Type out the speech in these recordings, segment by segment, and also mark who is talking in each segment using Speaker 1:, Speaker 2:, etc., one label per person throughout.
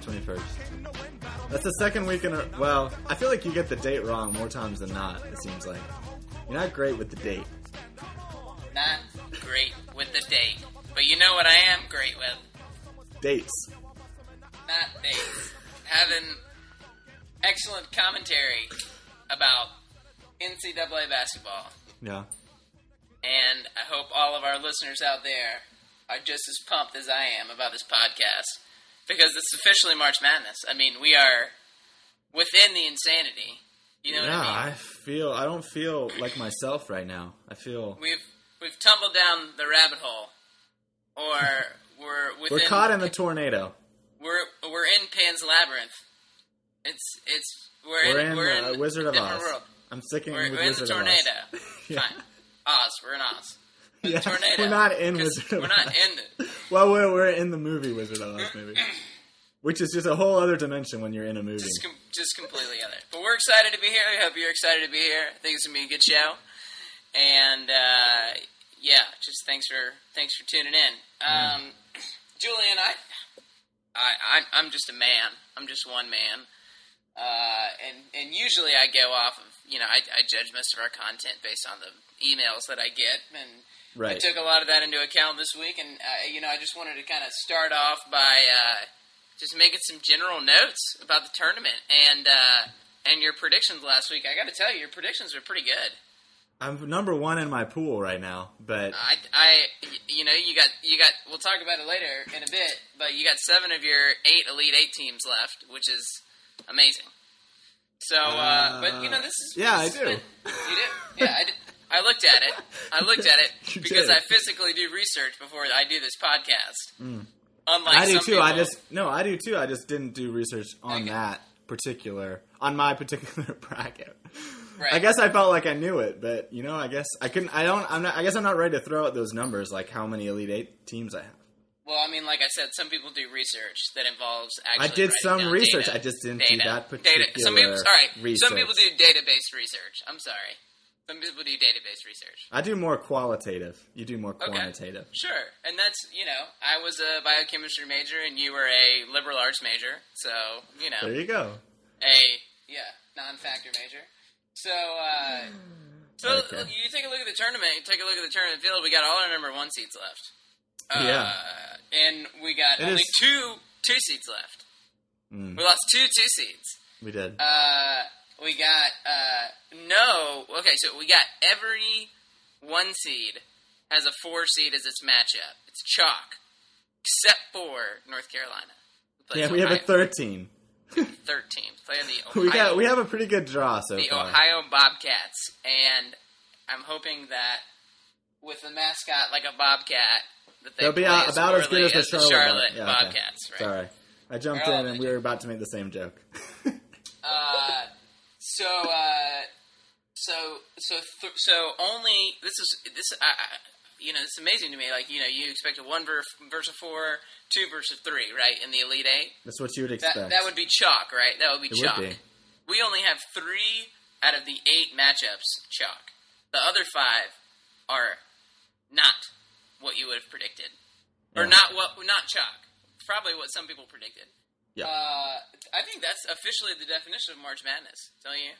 Speaker 1: 21st. That's the second week in a... Well, I feel like you get the date wrong more times than not, it seems like. You're not great with the date.
Speaker 2: Not great with the date. But you know what I am great with?
Speaker 1: Dates.
Speaker 2: Not dates. Having excellent commentary about NCAA basketball.
Speaker 1: Yeah.
Speaker 2: And I hope all of our listeners out there are just as pumped as I am about this podcast. Because it's officially March Madness. I mean, we are within the insanity. You know what I mean?
Speaker 1: I don't feel like myself right now. I feel...
Speaker 2: We've tumbled down the rabbit hole. Or we're
Speaker 1: caught in the tornado.
Speaker 2: We're in Pan's Labyrinth. We're in
Speaker 1: Wizard of Oz.
Speaker 2: World.
Speaker 1: I'm sticking
Speaker 2: with
Speaker 1: Wizard of Oz.
Speaker 2: We're in the tornado.
Speaker 1: Yeah.
Speaker 2: Fine. Oz. We're in Oz.
Speaker 1: Yeah,
Speaker 2: tornado.
Speaker 1: we're not in Wizard of Oz.
Speaker 2: We're not in it.
Speaker 1: Well, we're in the movie Wizard of Oz, maybe. Which is just a whole other dimension when you're in a movie.
Speaker 2: Just completely other. But we're excited to be here. I hope you're excited to be here. I think it's going to be a good show. And, just thanks for tuning in. Julian, I'm just a man. I'm just one man. And usually I go off of, I judge most of our content based on the emails that I get. And
Speaker 1: right.
Speaker 2: I took a lot of that into account this week. And, I just wanted to kind of start off by just making some general notes about the tournament. And your predictions last week. I got to tell you, your predictions were pretty good.
Speaker 1: I'm number one in my pool right now, but
Speaker 2: you got. We'll talk about it later in a bit, but you got 7 of your 8 Elite 8 teams left, which is amazing. So, but this is
Speaker 1: I
Speaker 2: do.
Speaker 1: do.
Speaker 2: You do? Yeah, I did. I looked at it because I physically do research before I do this podcast.
Speaker 1: Mm.
Speaker 2: Unlike
Speaker 1: I do
Speaker 2: some
Speaker 1: too.
Speaker 2: people,
Speaker 1: I do too. I just didn't do research on my particular bracket.
Speaker 2: Right.
Speaker 1: I guess I felt like I knew it, but I guess I couldn't. I guess I'm not ready to throw out those numbers, like how many Elite 8 teams I have.
Speaker 2: Well, I mean, like I said, some people do research that involves actually.
Speaker 1: I did some
Speaker 2: down
Speaker 1: research.
Speaker 2: Data,
Speaker 1: I just didn't
Speaker 2: data,
Speaker 1: do that particular
Speaker 2: data. Some people do database research. I'm sorry. Some people do database research.
Speaker 1: I do more qualitative. You do more quantitative.
Speaker 2: Okay. Sure. And that's, I was a biochemistry major and you were a liberal arts major. So,
Speaker 1: There you go.
Speaker 2: Non-factor major. So,
Speaker 1: Okay.
Speaker 2: You take a look at the tournament. You take a look at the tournament field. We got all our number 1 seeds left. And we got only two seeds left.
Speaker 1: Mm.
Speaker 2: We lost two seeds.
Speaker 1: We did.
Speaker 2: We got so we got every 1 seed has a 4 seed as its matchup. It's chalk, except for North Carolina.
Speaker 1: We have a 13.
Speaker 2: 13. Play the Ohio.
Speaker 1: We have a pretty good draw so
Speaker 2: the
Speaker 1: far.
Speaker 2: Ohio Bobcats, and I'm hoping that with the mascot like a bobcat, that
Speaker 1: they'll be about as good as the
Speaker 2: Charlotte
Speaker 1: yeah,
Speaker 2: Bobcats.
Speaker 1: Okay.
Speaker 2: Right?
Speaker 1: Sorry, I jumped in and we were about to make the same joke.
Speaker 2: So only this it's amazing to me. Like you expect a 1 versus 4, 2 versus 3, right? In the Elite 8.
Speaker 1: That's what you would expect.
Speaker 2: That would be chalk, right? That would be chalk.
Speaker 1: Would be.
Speaker 2: We only have 3 out of the 8 matchups chalk. The other 5 are not what you would have predicted, or not chalk. Probably what some people predicted.
Speaker 1: Yeah.
Speaker 2: I think that's officially the definition of March Madness. Don't you?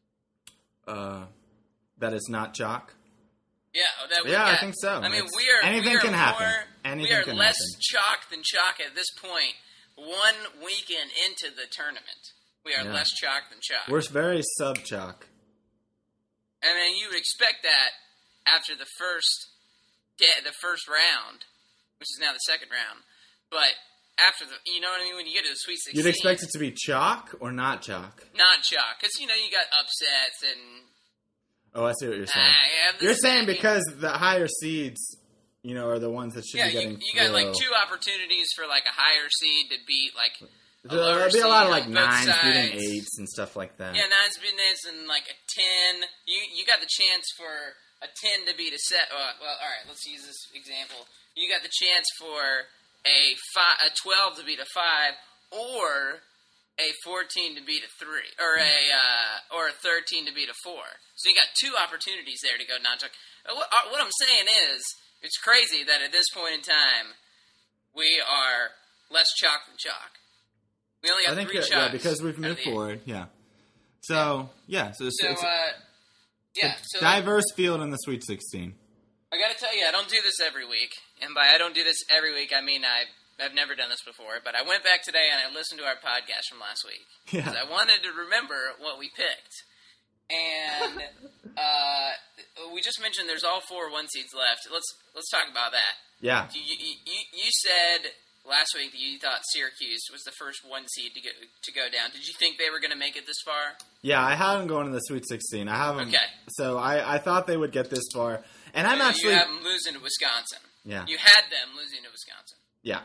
Speaker 1: That is not chalk.
Speaker 2: Yeah,
Speaker 1: I think so.
Speaker 2: I mean,
Speaker 1: anything can happen.
Speaker 2: We are less chalk than chalk at this point. 1 weekend into the tournament, we are less chalk than chalk.
Speaker 1: We're very sub-chalk.
Speaker 2: And then you would expect that after the first round, which is now the second round, but after you know what I mean? When you get to the Sweet 16.
Speaker 1: You'd expect it to be chalk or not chalk?
Speaker 2: Not chalk, because, you got upsets and...
Speaker 1: Oh, I see what you're saying. You're saying because the higher seeds, are the ones that should be getting
Speaker 2: you got, 2 opportunities for, a higher seed to beat,
Speaker 1: there'll be a lot of, 9s beating 8s and stuff like that.
Speaker 2: Yeah, 9s beating 8s and, a 10. You got the chance for a 10 to beat a set. Well, all right, let's use this example. You got the chance for a 12 to beat a 5, or a 14 to beat a 3, or a 13 to beat a 4. So you got 2 opportunities there to go non-chalk. What I'm saying is, it's crazy that at this point in time, we are less chalk than chalk. We only got 3 shots.
Speaker 1: Yeah, because we've moved forward. Yeah. So it's diverse field in the Sweet 16.
Speaker 2: I got to tell you, I don't do this every week, and by I don't do this every week, I mean I've never done this before. But I went back today and I listened to our podcast from last week because I wanted to remember what we picked. And we just mentioned there's all 4 1 seeds left. Let's talk about that.
Speaker 1: Yeah.
Speaker 2: You said last week that you thought Syracuse was the first 1 seed to go down. Did you think they were going to make it this far?
Speaker 1: Yeah, I have them going to the Sweet 16. I have them.
Speaker 2: Okay.
Speaker 1: So I thought they would get this far, and I'm actually
Speaker 2: you have them losing to Wisconsin.
Speaker 1: Yeah.
Speaker 2: You had them losing to Wisconsin.
Speaker 1: Yeah.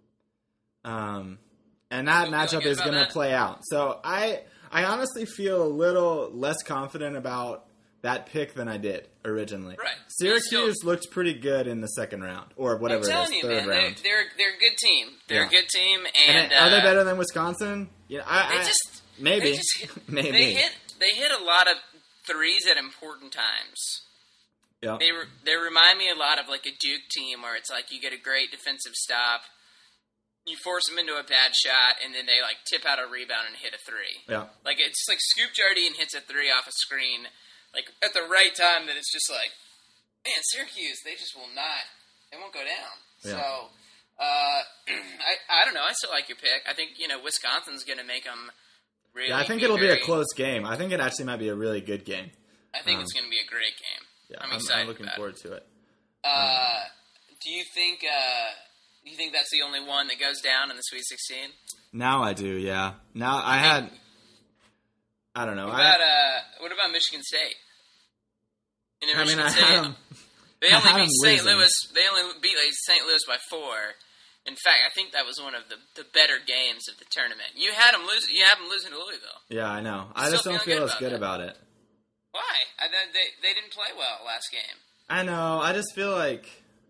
Speaker 1: And that matchup is going to play out. So I honestly feel a little less confident about that pick than I did originally.
Speaker 2: Right.
Speaker 1: Syracuse looked pretty good in the second round, or whatever it is, third round.
Speaker 2: They're a good team. They're a good team, and
Speaker 1: are they better than Wisconsin? Yeah, maybe. Maybe
Speaker 2: they hit a lot of threes at important times.
Speaker 1: Yeah.
Speaker 2: They remind me a lot of like a Duke team where it's like you get a great defensive stop, you force them into a bad shot, and then they like tip out a rebound and hit a 3.
Speaker 1: Yeah.
Speaker 2: Like it's like Scoop Jardine hits a 3 off a screen, like at the right time. That it's just like, man, Syracuse, they just will not. They won't go down.
Speaker 1: Yeah.
Speaker 2: So, I don't know. I still like your pick. I think Wisconsin's going to make them. Really,
Speaker 1: I think it'll be a close game. I think it actually might be a really good game.
Speaker 2: I think it's going to be a great game.
Speaker 1: Yeah,
Speaker 2: I'm excited.
Speaker 1: I'm looking forward to it.
Speaker 2: Do you think? You think that's the only one that goes down in the Sweet 16?
Speaker 1: Now I do. Yeah. Now I don't know.
Speaker 2: What about Michigan State? They only beat St. Louis. They only beat St. Louis by 4. In fact, I think that was one of the better games of the tournament. You had them lose. You have them losing to Louisville.
Speaker 1: Yeah, I know. I just don't feel as good about it.
Speaker 2: Why? They didn't play well last game.
Speaker 1: I know. I just feel like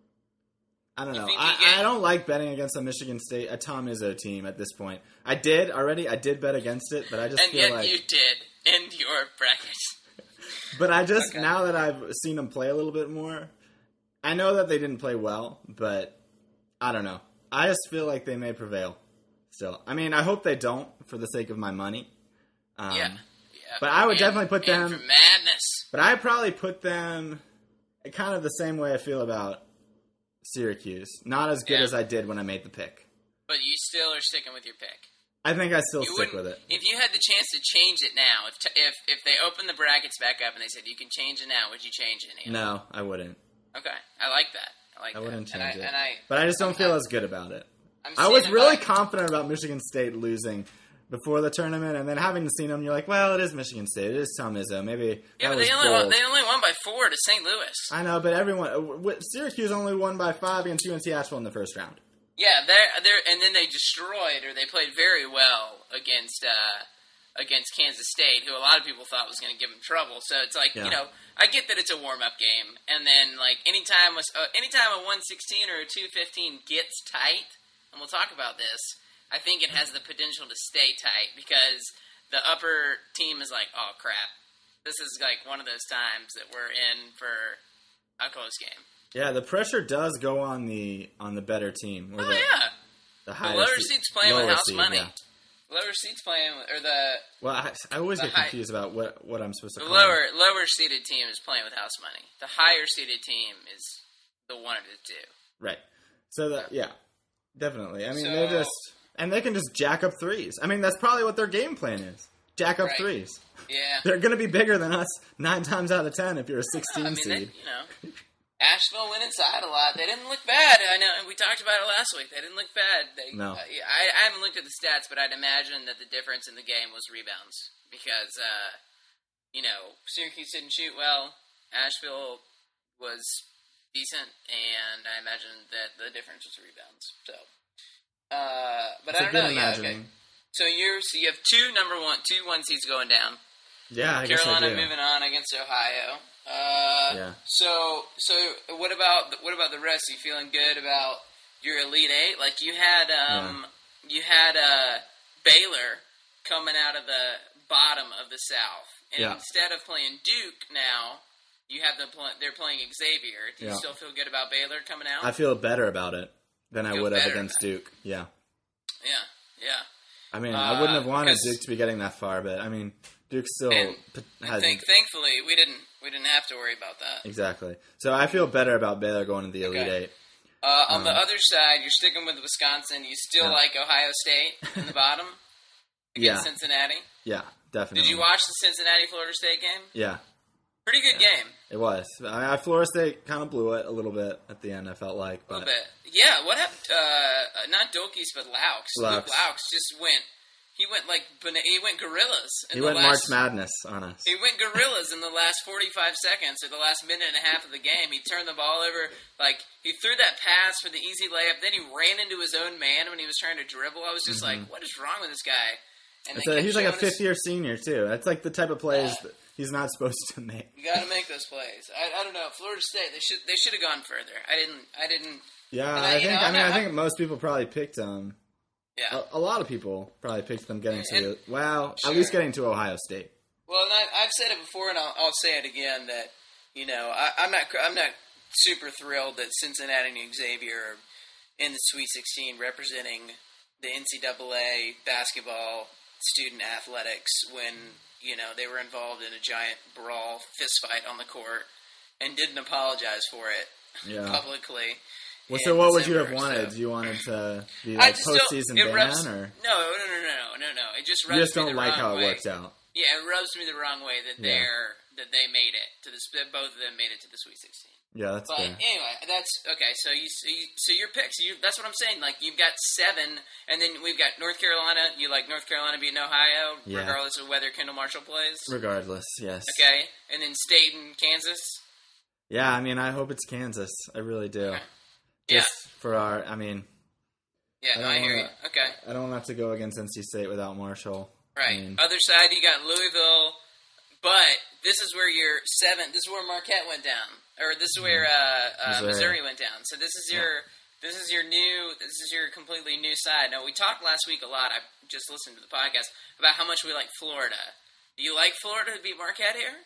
Speaker 1: I don't know. I don't like betting against a Michigan State, a Tom Izzo team at this point. I did bet against it, but I just feel like
Speaker 2: you did in your brackets.
Speaker 1: But I just now that I've seen them play a little bit more, I know that they didn't play well, but I don't know. I just feel like they may prevail still. I mean, I hope they don't for the sake of my money.
Speaker 2: Yeah.
Speaker 1: But I would definitely put them
Speaker 2: for madness.
Speaker 1: But I'd probably put them kind of the same way I feel about Syracuse. Not as good as I did when I made the pick.
Speaker 2: But you still are sticking with your pick.
Speaker 1: I think I still stick with it.
Speaker 2: If you had the chance to change it now, if they opened the brackets back up and they said you can change it now, would you change it?
Speaker 1: No, I wouldn't.
Speaker 2: Okay, I like that. I
Speaker 1: wouldn't change it.
Speaker 2: But
Speaker 1: I just don't feel as good about it. I was really confident about Michigan State losing before the tournament, and then having seen them, you're like, well, it is Michigan State. It is Tom Izzo. Maybe that was bold.
Speaker 2: They only won by 4 to St. Louis.
Speaker 1: I know, but Syracuse only won by 5 against UNC Asheville in the first round.
Speaker 2: Yeah, and then they destroyed, or they played very well against Kansas State, who a lot of people thought was going to give them trouble. So it's like, I get that it's a warm-up game, and then like anytime a 116 or a 215 gets tight, and we'll talk about this, I think it has the potential to stay tight because the upper team is like, oh crap, this is like one of those times that we're in for a close game.
Speaker 1: Yeah, the pressure does go on the better team.
Speaker 2: Or the lower seeds playing with house money. Yeah. Lower seeds playing
Speaker 1: Well, I always get confused about what I'm supposed to call
Speaker 2: it. Lower seeded team is playing with house money. The higher seeded team is the one of the two.
Speaker 1: Right. So definitely. I mean, they can just jack up threes. I mean, that's probably what their game plan is. Jack up threes.
Speaker 2: Yeah.
Speaker 1: They're going to be bigger than us 9 times out of 10 if you're a 16 seed.
Speaker 2: Asheville went inside a lot. They didn't look bad. I know we talked about it last week. They didn't look bad.
Speaker 1: No.
Speaker 2: I haven't looked at the stats, but I'd imagine that the difference in the game was rebounds because, Syracuse didn't shoot well. Asheville was decent, and I imagine that the difference was rebounds. So, but I don't know. Yeah, okay. So you have 2 1 seeds going down.
Speaker 1: Yeah, I guess
Speaker 2: Carolina
Speaker 1: I do.
Speaker 2: moving on against Ohio. So what about the rest? Are you feeling good about your Elite Eight? Like you had Baylor coming out of the bottom of the South, and instead of playing Duke now, you have they're playing Xavier. Do you still feel good about Baylor coming out?
Speaker 1: I feel better about it than I would have against Duke. Yeah. I mean, I wouldn't have wanted
Speaker 2: because-
Speaker 1: Duke to be getting that far, but I mean, Duke still has
Speaker 2: thankfully we didn't have to worry about that.
Speaker 1: exactly. So I feel better about Baylor going to the Elite
Speaker 2: Okay.
Speaker 1: Eight.
Speaker 2: On the other side, you're sticking with Wisconsin. You still
Speaker 1: Yeah.
Speaker 2: like Ohio State in the bottom against
Speaker 1: Yeah.
Speaker 2: Cincinnati.
Speaker 1: Yeah, definitely.
Speaker 2: Did you watch the Cincinnati-Florida State game?
Speaker 1: Yeah,
Speaker 2: Pretty good game.
Speaker 1: it was. Florida State kind of blew it a little bit at the end. I felt like,
Speaker 2: A
Speaker 1: but
Speaker 2: little bit. Yeah, what happened? Not Dokes, but Laux. Luke
Speaker 1: Laux.
Speaker 2: Laux just went. He went he went gorillas.
Speaker 1: he went March Madness on us.
Speaker 2: He went gorillas in the last 45 seconds or the last minute and a half of the game. He turned the ball over. Like, he threw that pass for the easy layup. Then he ran into his own man when he was trying to dribble. I was just like, what is wrong with this guy? And they kept
Speaker 1: He's like a
Speaker 2: showing us-
Speaker 1: fifth-year senior too. That's like the type of plays that he's not supposed to make.
Speaker 2: You got to make those plays. I don't know. Florida State, they should have gone further. I didn't.
Speaker 1: Yeah,
Speaker 2: And
Speaker 1: I think most people probably picked
Speaker 2: Yeah.
Speaker 1: a lot of people probably picked them getting to
Speaker 2: And-
Speaker 1: at least getting to Ohio State.
Speaker 2: Well, and I've said it before, and I'll say it again that I'm not super thrilled that Cincinnati and Xavier are in the Sweet 16 representing the NCAA basketball student athletics when they were involved in a giant brawl fist fight on the court and didn't apologize for it publicly.
Speaker 1: Well,
Speaker 2: in
Speaker 1: so what would you have
Speaker 2: December,
Speaker 1: wanted?
Speaker 2: so-
Speaker 1: You wanted to be
Speaker 2: I
Speaker 1: like
Speaker 2: just don't-
Speaker 1: postseason
Speaker 2: it
Speaker 1: ban,
Speaker 2: rubs-
Speaker 1: or
Speaker 2: No. It just rubs
Speaker 1: you just
Speaker 2: me
Speaker 1: don't
Speaker 2: the
Speaker 1: like
Speaker 2: wrong
Speaker 1: how it
Speaker 2: way.
Speaker 1: worked out?
Speaker 2: Yeah, it rubs me the wrong way that
Speaker 1: Yeah.
Speaker 2: they made it to this. That both of them made it to the Sweet 16.
Speaker 1: Yeah, that's
Speaker 2: But
Speaker 1: fair.
Speaker 2: anyway, that's okay. So your picks. That's what I'm saying. Like, you've got 7, and then we've got North Carolina. You like North Carolina beating Ohio,
Speaker 1: Yeah.
Speaker 2: regardless of whether Kendall Marshall plays.
Speaker 1: Regardless, yes.
Speaker 2: Okay, and then State and Kansas.
Speaker 1: Yeah, I mean, I hope it's Kansas. I really do.
Speaker 2: Okay.
Speaker 1: Just for our, I mean,
Speaker 2: Yeah,
Speaker 1: I
Speaker 2: no, I
Speaker 1: don't
Speaker 2: hear you.
Speaker 1: wanna-
Speaker 2: Okay,
Speaker 1: I don't have to go against NC State without Marshall.
Speaker 2: right.
Speaker 1: I mean,
Speaker 2: Other side, you got Louisville, but this is where your 7. This is where Marquette went down, or this is where Missouri went down. So this is your completely new side. Now, we talked last week a lot. I just listened to the podcast about how much we like Florida. Do you like Florida to beat Marquette here?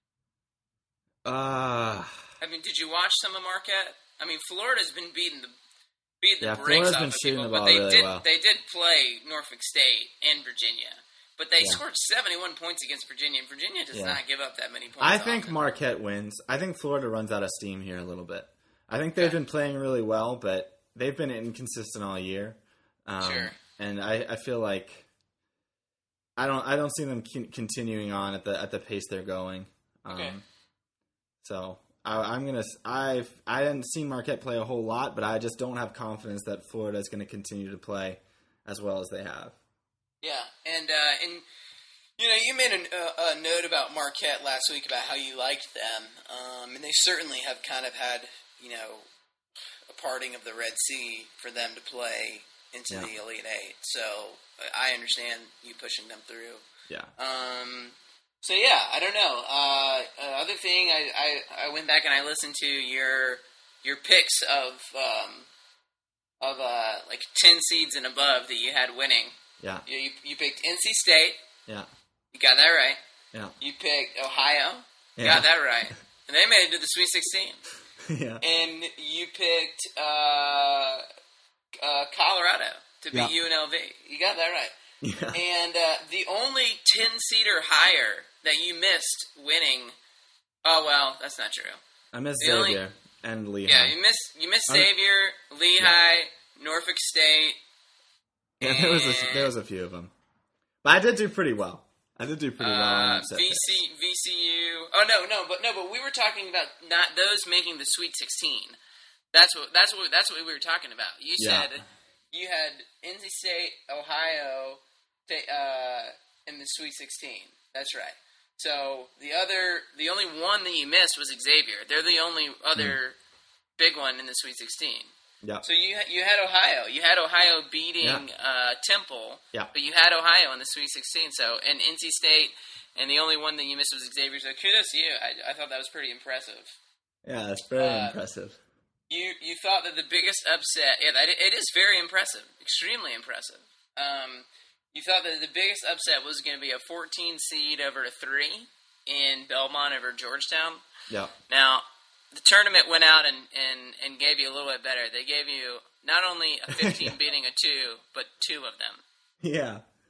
Speaker 2: I mean, did you watch some of Marquette? I mean, Florida's been beating the
Speaker 1: Yeah,
Speaker 2: brakes
Speaker 1: Florida's
Speaker 2: off
Speaker 1: been
Speaker 2: of
Speaker 1: shooting
Speaker 2: people,
Speaker 1: the
Speaker 2: but
Speaker 1: ball
Speaker 2: they
Speaker 1: really
Speaker 2: did
Speaker 1: well.
Speaker 2: they did play Norfolk State and Virginia. But they
Speaker 1: Yeah.
Speaker 2: scored 71 points against Virginia, and Virginia does
Speaker 1: Yeah.
Speaker 2: not give up that many points.
Speaker 1: I think
Speaker 2: often.
Speaker 1: Marquette wins. I think Florida runs out of steam here a little bit. I think they've been playing really well, but they've been inconsistent all year.
Speaker 2: Sure.
Speaker 1: And I feel like I don't see them continuing on at the pace they're going.
Speaker 2: Okay.
Speaker 1: So I haven't seen Marquette play a whole lot, but I just don't have confidence that Florida is going to continue to play as well as they have.
Speaker 2: Yeah, and you made a note about Marquette last week about how you liked them, and they certainly have kind of had a parting of the Red Sea for them to play into the Elite Eight. So I understand you pushing them through.
Speaker 1: Yeah.
Speaker 2: So yeah, I don't know. Other thing, I went back and I listened to your picks of like 10 seeds and above that you had winning.
Speaker 1: Yeah.
Speaker 2: You picked NC State.
Speaker 1: Yeah.
Speaker 2: You got that right.
Speaker 1: Yeah.
Speaker 2: You picked Ohio. You
Speaker 1: Yeah.
Speaker 2: got that right. And they made it to the Sweet 16.
Speaker 1: Yeah.
Speaker 2: And you picked Colorado to beat UNLV. You got that right.
Speaker 1: Yeah.
Speaker 2: And the only 10-seed or higher that you missed winning. Oh well, that's not true.
Speaker 1: I miss
Speaker 2: The only-
Speaker 1: Xavier and Lehigh.
Speaker 2: Yeah, you missed Xavier, Lehigh, Norfolk State.
Speaker 1: Yeah, there was a few of them, but I did do pretty well. I did do pretty well on upset picks.
Speaker 2: VCU. Oh but we were talking about not those making the Sweet 16. That's what we were talking about. You
Speaker 1: Yeah.
Speaker 2: said you had NC State, Ohio, in the Sweet 16. That's right. So the only one that you missed was Xavier. They're the only other big one in the Sweet 16.
Speaker 1: Yeah.
Speaker 2: So you had Ohio. You had Ohio beating Temple.
Speaker 1: Yeah.
Speaker 2: But you had Ohio in the Sweet 16. So and NC State, and the only one that you missed was Xavier. So kudos to you. I thought that was pretty impressive.
Speaker 1: Yeah, that's very impressive.
Speaker 2: You thought that the biggest upset. Yeah, it is very impressive. Extremely impressive. You thought that the biggest upset was going to be a 14 seed over a 3 in Belmont over Georgetown.
Speaker 1: Yeah.
Speaker 2: Now, the tournament went out and gave you a little bit better. They gave you not only a 15 beating a 2, but 2 of them.
Speaker 1: Yeah.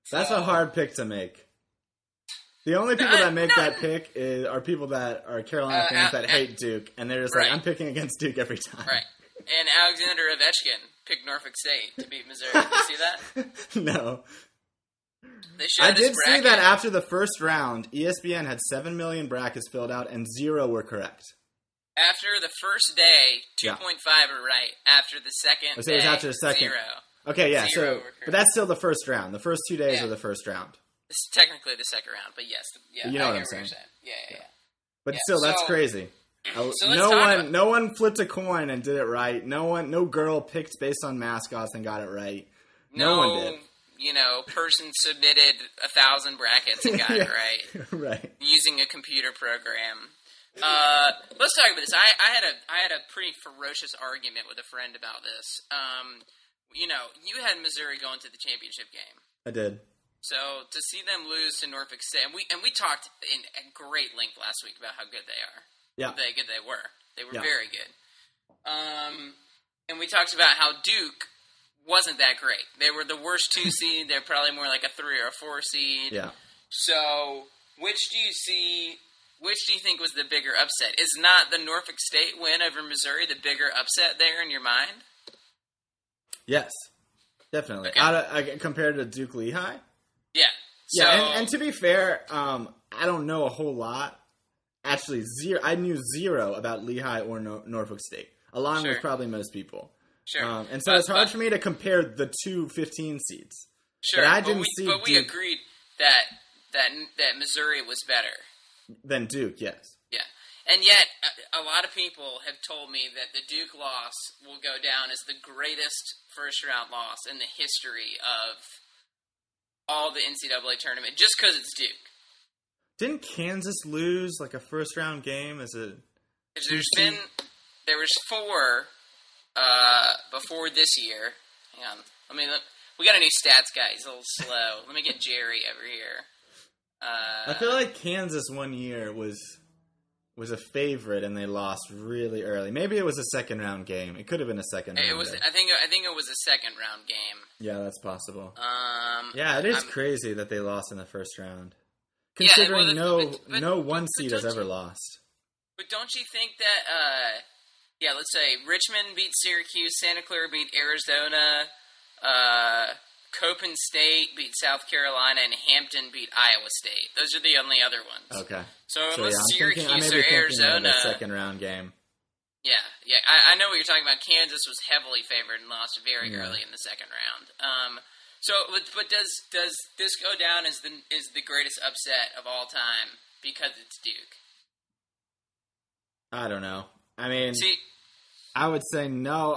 Speaker 1: That's a hard pick to make. The only people that make that pick are people that are Carolina fans that hate Duke, and they're just like, I'm picking against Duke every time.
Speaker 2: Right. And Alexander Ovechkin picked Norfolk State to beat Missouri. Did you see that?
Speaker 1: No.
Speaker 2: I
Speaker 1: did see that after the first round, ESPN had 7 million brackets filled out, and 0 were correct.
Speaker 2: After the first day, 2.5 are right. After the second day,
Speaker 1: it was after the second.
Speaker 2: 0.
Speaker 1: Okay, yeah.
Speaker 2: 0
Speaker 1: but that's still the first round. The first 2 days are the first round.
Speaker 2: It's technically the second round, but yes,
Speaker 1: you know what I'm saying.
Speaker 2: Yeah.
Speaker 1: But still, that's crazy.
Speaker 2: So
Speaker 1: no one flipped a coin and did it right. No girl picked based on mascots and got it right. No one did.
Speaker 2: Person submitted 1,000 brackets and got it right.
Speaker 1: Right. Using
Speaker 2: a computer program. Let's talk about this. I had a pretty ferocious argument with a friend about this. You had Missouri going to the championship game.
Speaker 1: I did.
Speaker 2: So to see them lose to Norfolk State, and we talked at great length last week about how good they are.
Speaker 1: Yeah,
Speaker 2: how good they were. They were very good. And we talked about how Duke wasn't that great. They were the worst 2 seed. They're probably more like a 3 or a 4 seed.
Speaker 1: Yeah.
Speaker 2: So which do you think was the bigger upset? Is not the Norfolk State win over Missouri the bigger upset there in your mind?
Speaker 1: Yes, definitely.
Speaker 2: Okay.
Speaker 1: Compared to Duke Lehigh.
Speaker 2: Yeah. So,
Speaker 1: yeah, and to be fair, I don't know a whole lot. Actually, I knew 0 about Lehigh or Norfolk State, along with probably most people.
Speaker 2: Sure.
Speaker 1: And so it's hard for me to compare the 2 15 seeds.
Speaker 2: Sure.
Speaker 1: But I didn't see
Speaker 2: But we agreed that Missouri was better
Speaker 1: than Duke. Yes.
Speaker 2: Yeah. And yet, a lot of people have told me that the Duke loss will go down as the greatest first-round loss in the history of all the NCAA tournament, just because it's Duke.
Speaker 1: Didn't Kansas lose like a first-round game as a?
Speaker 2: There was 4 before this year. Hang on, we got a new stats guy. He's a little slow. Let me get Jerry over here.
Speaker 1: I feel like Kansas one year was a favorite and they lost really early. Maybe it was a second-round game. It could have been a second round.
Speaker 2: It was. I think it was a second-round game.
Speaker 1: Yeah, that's possible. Yeah, it is crazy that they lost in the first round. Considering no one seed has ever lost.
Speaker 2: But don't you think that, let's say Richmond beat Syracuse, Santa Clara beat Arizona, Copen State beat South Carolina, and Hampton beat Iowa State. Those are the only other ones.
Speaker 1: Okay.
Speaker 2: So unless Syracuse or Arizona,
Speaker 1: a second round game.
Speaker 2: Yeah. I know what you're talking about. Kansas was heavily favored and lost very early in the second round. But does this go down as the greatest upset of all time because it's Duke?
Speaker 1: I don't know. I would say no.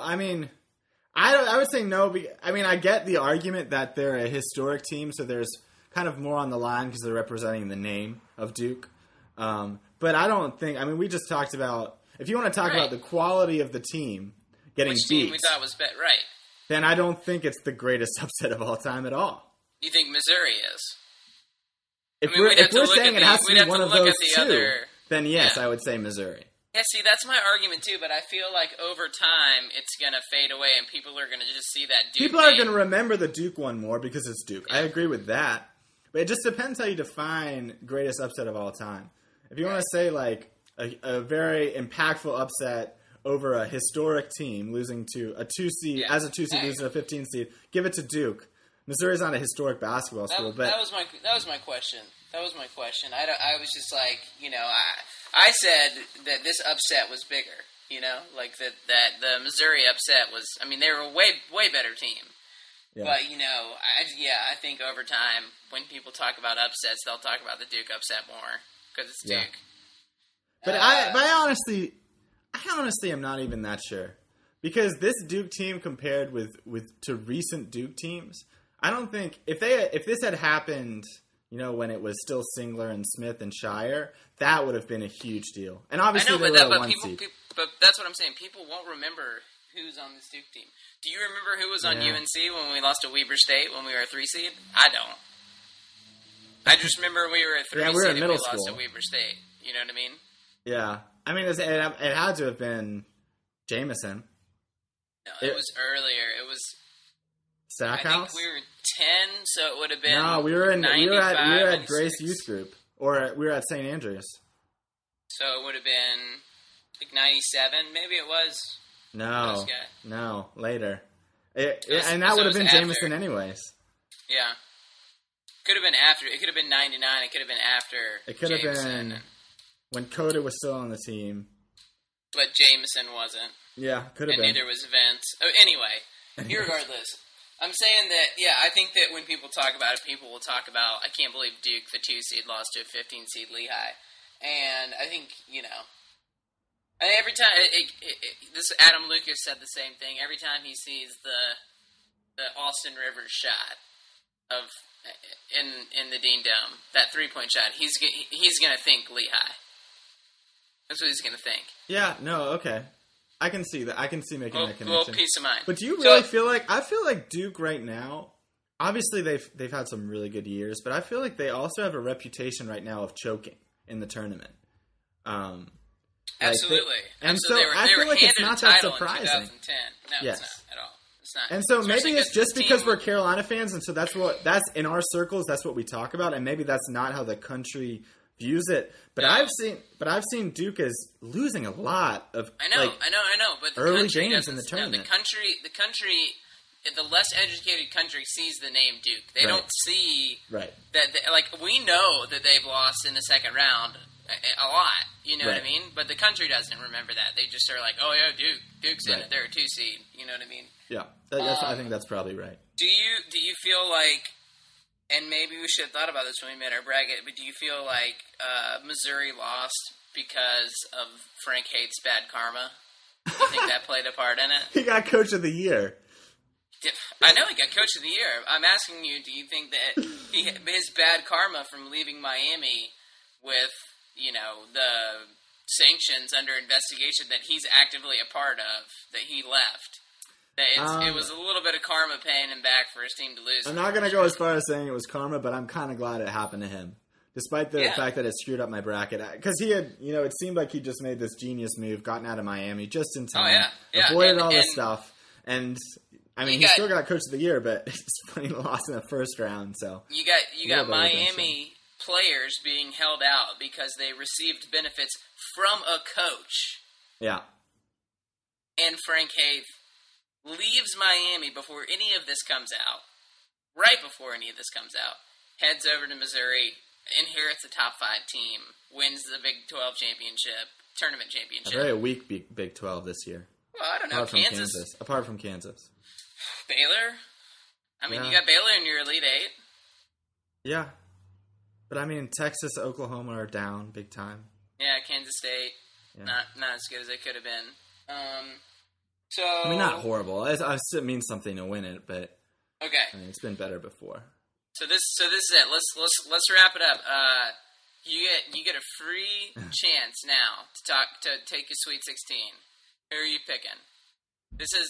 Speaker 1: I would say no. I get the argument that they're a historic team, so there's kind of more on the line because they're representing the name of Duke. But I don't think. We just talked about if you want to talk about the quality of the team getting
Speaker 2: Which
Speaker 1: beat.
Speaker 2: Team we thought was right.
Speaker 1: Then I don't think it's the greatest upset of all time at all.
Speaker 2: You think Missouri is?
Speaker 1: If we're saying it has to be one of those two, then yes, I would say Missouri.
Speaker 2: Yeah, see, that's my argument too, but I feel like over time it's going to fade away and people are going to just see that Duke
Speaker 1: People are going to remember the Duke one more because it's Duke. Yeah. I agree with that. But it just depends how you define greatest upset of all time. If you want to say like a very impactful upset over a historic team losing to a 2 seed, as a 2 seed losing to a 15 seed, give it to Duke. Missouri's not a historic basketball school, but
Speaker 2: that was my question. I was just like, I said that this upset was bigger. Like that the Missouri upset was. They were a way better team. Yeah. But I think over time when people talk about upsets, they'll talk about the Duke upset more because it's Duke.
Speaker 1: But I honestly am not even that sure because this Duke team compared to recent Duke teams. I don't think if this had happened, when it was still Singler and Smith and Shire, that would have been a huge deal. And obviously they were a 1 seed.
Speaker 2: But that's what I'm saying. People won't remember who's on this Duke team. Do you remember who was on UNC when we lost to Weber State when we were a 3 seed? I don't. I just remember we were a 3 seed and we lost to Weber State. You know what I mean?
Speaker 1: Yeah. It had to have been Jameson.
Speaker 2: No, it was earlier. It was
Speaker 1: Stackhouse?
Speaker 2: we were 10, so it would have been.
Speaker 1: No, we were at Grace
Speaker 2: 96.
Speaker 1: Youth Group, or we were at St. Andrews.
Speaker 2: So it would have been like 97, maybe it was.
Speaker 1: No, later.
Speaker 2: so
Speaker 1: And that would have been
Speaker 2: after.
Speaker 1: Jameson anyways.
Speaker 2: Yeah. Could have been after. It could have been 99. It could have been after.
Speaker 1: It could have
Speaker 2: Jameson.
Speaker 1: been when Coda was still on the team.
Speaker 2: But Jameson wasn't.
Speaker 1: Yeah, could have
Speaker 2: and
Speaker 1: been.
Speaker 2: neither was Vince. Oh, anyway, regardless, I'm saying that, I think that when people talk about it, people will talk about, I can't believe Duke, the 2 seed, lost to a 15 seed Lehigh. And I think, and every time, this Adam Lucas said the same thing. Every time he sees the Austin Rivers shot in the Dean Dome, that 3-point shot, he's going to think Lehigh. That's what he's going to think.
Speaker 1: Yeah, no, okay. I can see that. I can see making that connection.
Speaker 2: Well, peace of mind.
Speaker 1: But do you really feel like... I feel like Duke right now... Obviously, they've had some really good years, but I feel like they also have a reputation right now of choking in the tournament.
Speaker 2: Absolutely.
Speaker 1: And
Speaker 2: so
Speaker 1: I feel like it's not that surprising.
Speaker 2: In 2010. No,
Speaker 1: yes.
Speaker 2: It's not at all. It's not.
Speaker 1: And so
Speaker 2: Especially
Speaker 1: maybe it's just because
Speaker 2: team...
Speaker 1: we're Carolina fans, and so that's in our circles. That's what we talk about, and maybe that's not how the country views it. But
Speaker 2: no.
Speaker 1: I've seen Duke as losing a lot of.
Speaker 2: I know. But the
Speaker 1: early
Speaker 2: country
Speaker 1: games in the tournament.
Speaker 2: No, the country, the less educated country sees the name Duke. They don't see that. We know that they've lost in the second round a lot. You know what I mean? But the country doesn't remember that. They just are like, oh yeah, Duke's in it. They're a 2 seed. You know what I mean?
Speaker 1: Yeah, I think that's probably right.
Speaker 2: Do you feel like? And maybe we should have thought about this when we made our bracket, but do you feel like Missouri lost because of Frank Haith's bad karma? Do you think that played a part in it?
Speaker 1: He got Coach of the Year.
Speaker 2: I know he got Coach of the Year. I'm asking you, do you think that his bad karma from leaving Miami with, the sanctions under investigation that he's actively a part of, that he left? It was a little bit of karma paying him back for his team to lose.
Speaker 1: I'm not going to go as far as saying it was karma, but I'm kind of glad it happened to him. Despite the fact that it screwed up my bracket. Because he had, it seemed like he just made this genius move, gotten out of Miami just in time. Avoided all this stuff. And, he still got Coach of the Year, but it's funny he lost in the first round. So
Speaker 2: You got Miami players being held out because they received benefits from a coach.
Speaker 1: Yeah.
Speaker 2: And Frank Haith leaves Miami before any of this comes out, right before any of this comes out, heads over to Missouri, inherits a top 5 team, wins the Big 12 tournament championship.
Speaker 1: A very weak Big 12 this year.
Speaker 2: Well, I don't know,
Speaker 1: Apart from Kansas.
Speaker 2: Baylor? You got Baylor in your Elite 8.
Speaker 1: Yeah. But Texas, Oklahoma are down big time.
Speaker 2: Yeah, Kansas State, not as good as they could have been. So
Speaker 1: not horrible. It means something to win it, but
Speaker 2: okay.
Speaker 1: It's been better before.
Speaker 2: So this is it. Let's wrap it up. You get a free chance now to take a Sweet 16. Who are you picking? This is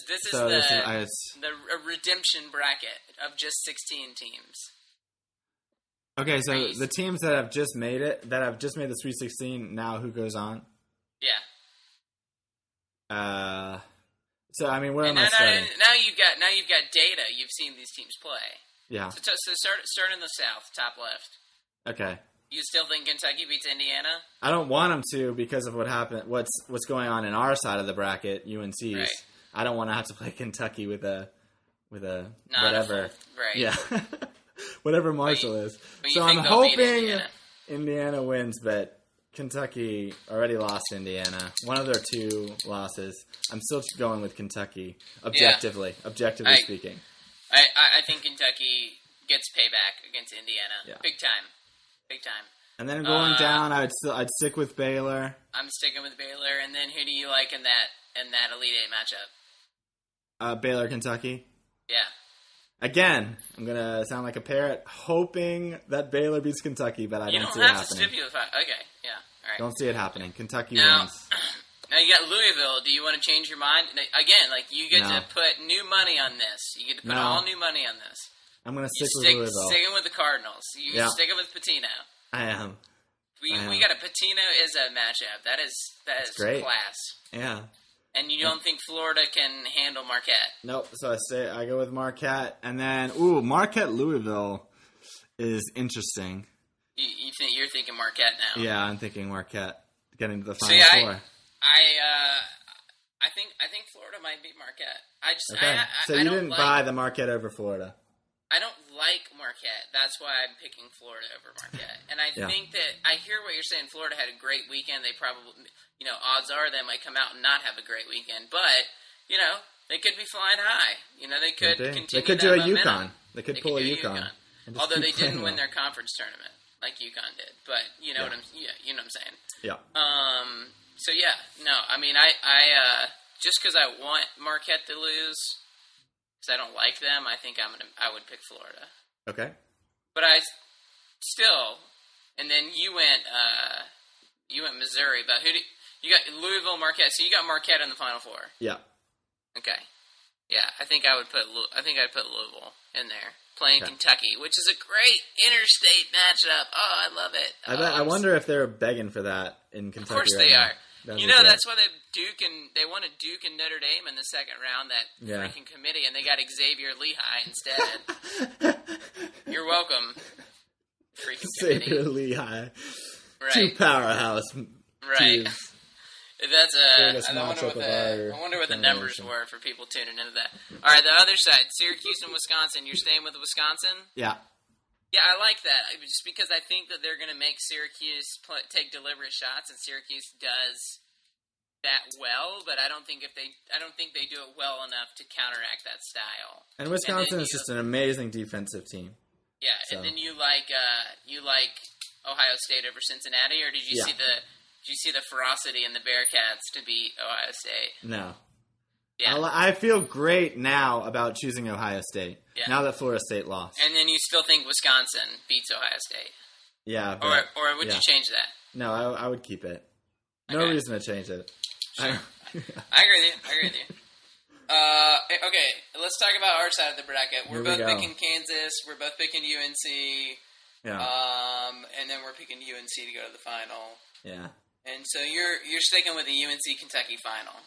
Speaker 2: a redemption bracket of just 16 teams.
Speaker 1: Okay, so the teams that have just made the Sweet 16, now who goes on?
Speaker 2: Yeah.
Speaker 1: So where am I starting?
Speaker 2: Now you've got data. You've seen these teams play.
Speaker 1: Yeah.
Speaker 2: So start in the South, top left.
Speaker 1: Okay.
Speaker 2: You still think Kentucky beats Indiana?
Speaker 1: I don't want them to because of what happened. What's going on in our side of the bracket, UNC's.
Speaker 2: Right.
Speaker 1: I don't want to have to play Kentucky with a
Speaker 2: Not
Speaker 1: whatever.
Speaker 2: Right.
Speaker 1: Yeah. Whatever Marshall is. So I'm hoping Indiana wins, but Kentucky already lost to Indiana. One of their 2 losses. I'm still going with Kentucky, objectively speaking.
Speaker 2: I think Kentucky gets payback against Indiana. Yeah. Big time.
Speaker 1: And then going down, I'd stick with Baylor.
Speaker 2: I'm sticking with Baylor. And then who do you like in that Elite 8 matchup?
Speaker 1: Baylor, Kentucky.
Speaker 2: Yeah.
Speaker 1: Again, I'm going to sound like a parrot, hoping that Baylor beats Kentucky, but I don't see it happening.
Speaker 2: You don't have to stipulate. Okay, yeah, all right.
Speaker 1: Don't see it happening. Kentucky
Speaker 2: now,
Speaker 1: wins.
Speaker 2: Now you got Louisville. Do you want to change your mind? Again, you get to put new money on this. You get to put all new money on this.
Speaker 1: I'm going to stick with Louisville.
Speaker 2: Sticking with the Cardinals. Sticking with Patino.
Speaker 1: I am.
Speaker 2: We got a Patino Izzo matchup. That is
Speaker 1: great.
Speaker 2: class.
Speaker 1: Yeah.
Speaker 2: And you don't think Florida can handle Marquette?
Speaker 1: Nope. So I go with Marquette, and then Marquette Louisville is interesting.
Speaker 2: You're thinking Marquette now?
Speaker 1: Yeah, I'm thinking Marquette getting to the Final Four.
Speaker 2: I think Florida might beat Marquette.
Speaker 1: So you didn't buy the Marquette over Florida.
Speaker 2: I don't like Marquette. That's why I'm picking Florida over Marquette. And I think that I hear what you're saying. Florida had a great weekend. They probably, odds are they might come out and not have a great weekend. But, they could be flying high. They could continue.
Speaker 1: They could do a UConn. They could pull a UConn.
Speaker 2: Although they didn't win their conference tournament like UConn did. But you know what I'm saying.
Speaker 1: Yeah.
Speaker 2: So yeah, no. I mean, I just because I want Marquette to lose. I don't like them. I think I would pick Florida.
Speaker 1: Okay.
Speaker 2: But I still, and then you went Missouri. But you got Louisville, Marquette. So you got Marquette in the Final Four.
Speaker 1: Yeah.
Speaker 2: Okay. Yeah, I'd put Louisville in there playing Kentucky, which is a great interstate matchup. Oh, I love it.
Speaker 1: I wonder if they're begging for that in Kentucky.
Speaker 2: Of course
Speaker 1: right
Speaker 2: they
Speaker 1: now.
Speaker 2: are. That's why they wanted Duke and Notre Dame in the second round, that freaking committee, and they got Xavier Lehigh instead. You're welcome, freaking
Speaker 1: Xavier Lehigh.
Speaker 2: Right.
Speaker 1: Two powerhouse.
Speaker 2: Right.
Speaker 1: Teams.
Speaker 2: That's I wonder what the numbers were for people tuning into that. All right, the other side, Syracuse and Wisconsin. You're staying with Wisconsin?
Speaker 1: Yeah.
Speaker 2: Yeah, I like that, just because I think that they're going to make Syracuse take deliberate shots, and Syracuse does that well. But I don't think they do it well enough to counteract that style.
Speaker 1: And Wisconsin is just an amazing defensive team.
Speaker 2: Yeah, so. And then you like Ohio State over Cincinnati, or did you see the ferocity in the Bearcats to beat Ohio State?
Speaker 1: No.
Speaker 2: Yeah.
Speaker 1: I feel great now about choosing Ohio State.
Speaker 2: Yeah.
Speaker 1: Now that Florida State lost.
Speaker 2: And then you still think Wisconsin beats Ohio State?
Speaker 1: Yeah.
Speaker 2: But, or would you change that?
Speaker 1: No, I would keep it. No reason to change it.
Speaker 2: Sure. I agree with you. Okay, let's talk about our side of the bracket. We're both picking Kansas. We're both picking UNC.
Speaker 1: Yeah.
Speaker 2: And then we're picking UNC to go to the final.
Speaker 1: Yeah.
Speaker 2: And so you're sticking with the UNC Kentucky final.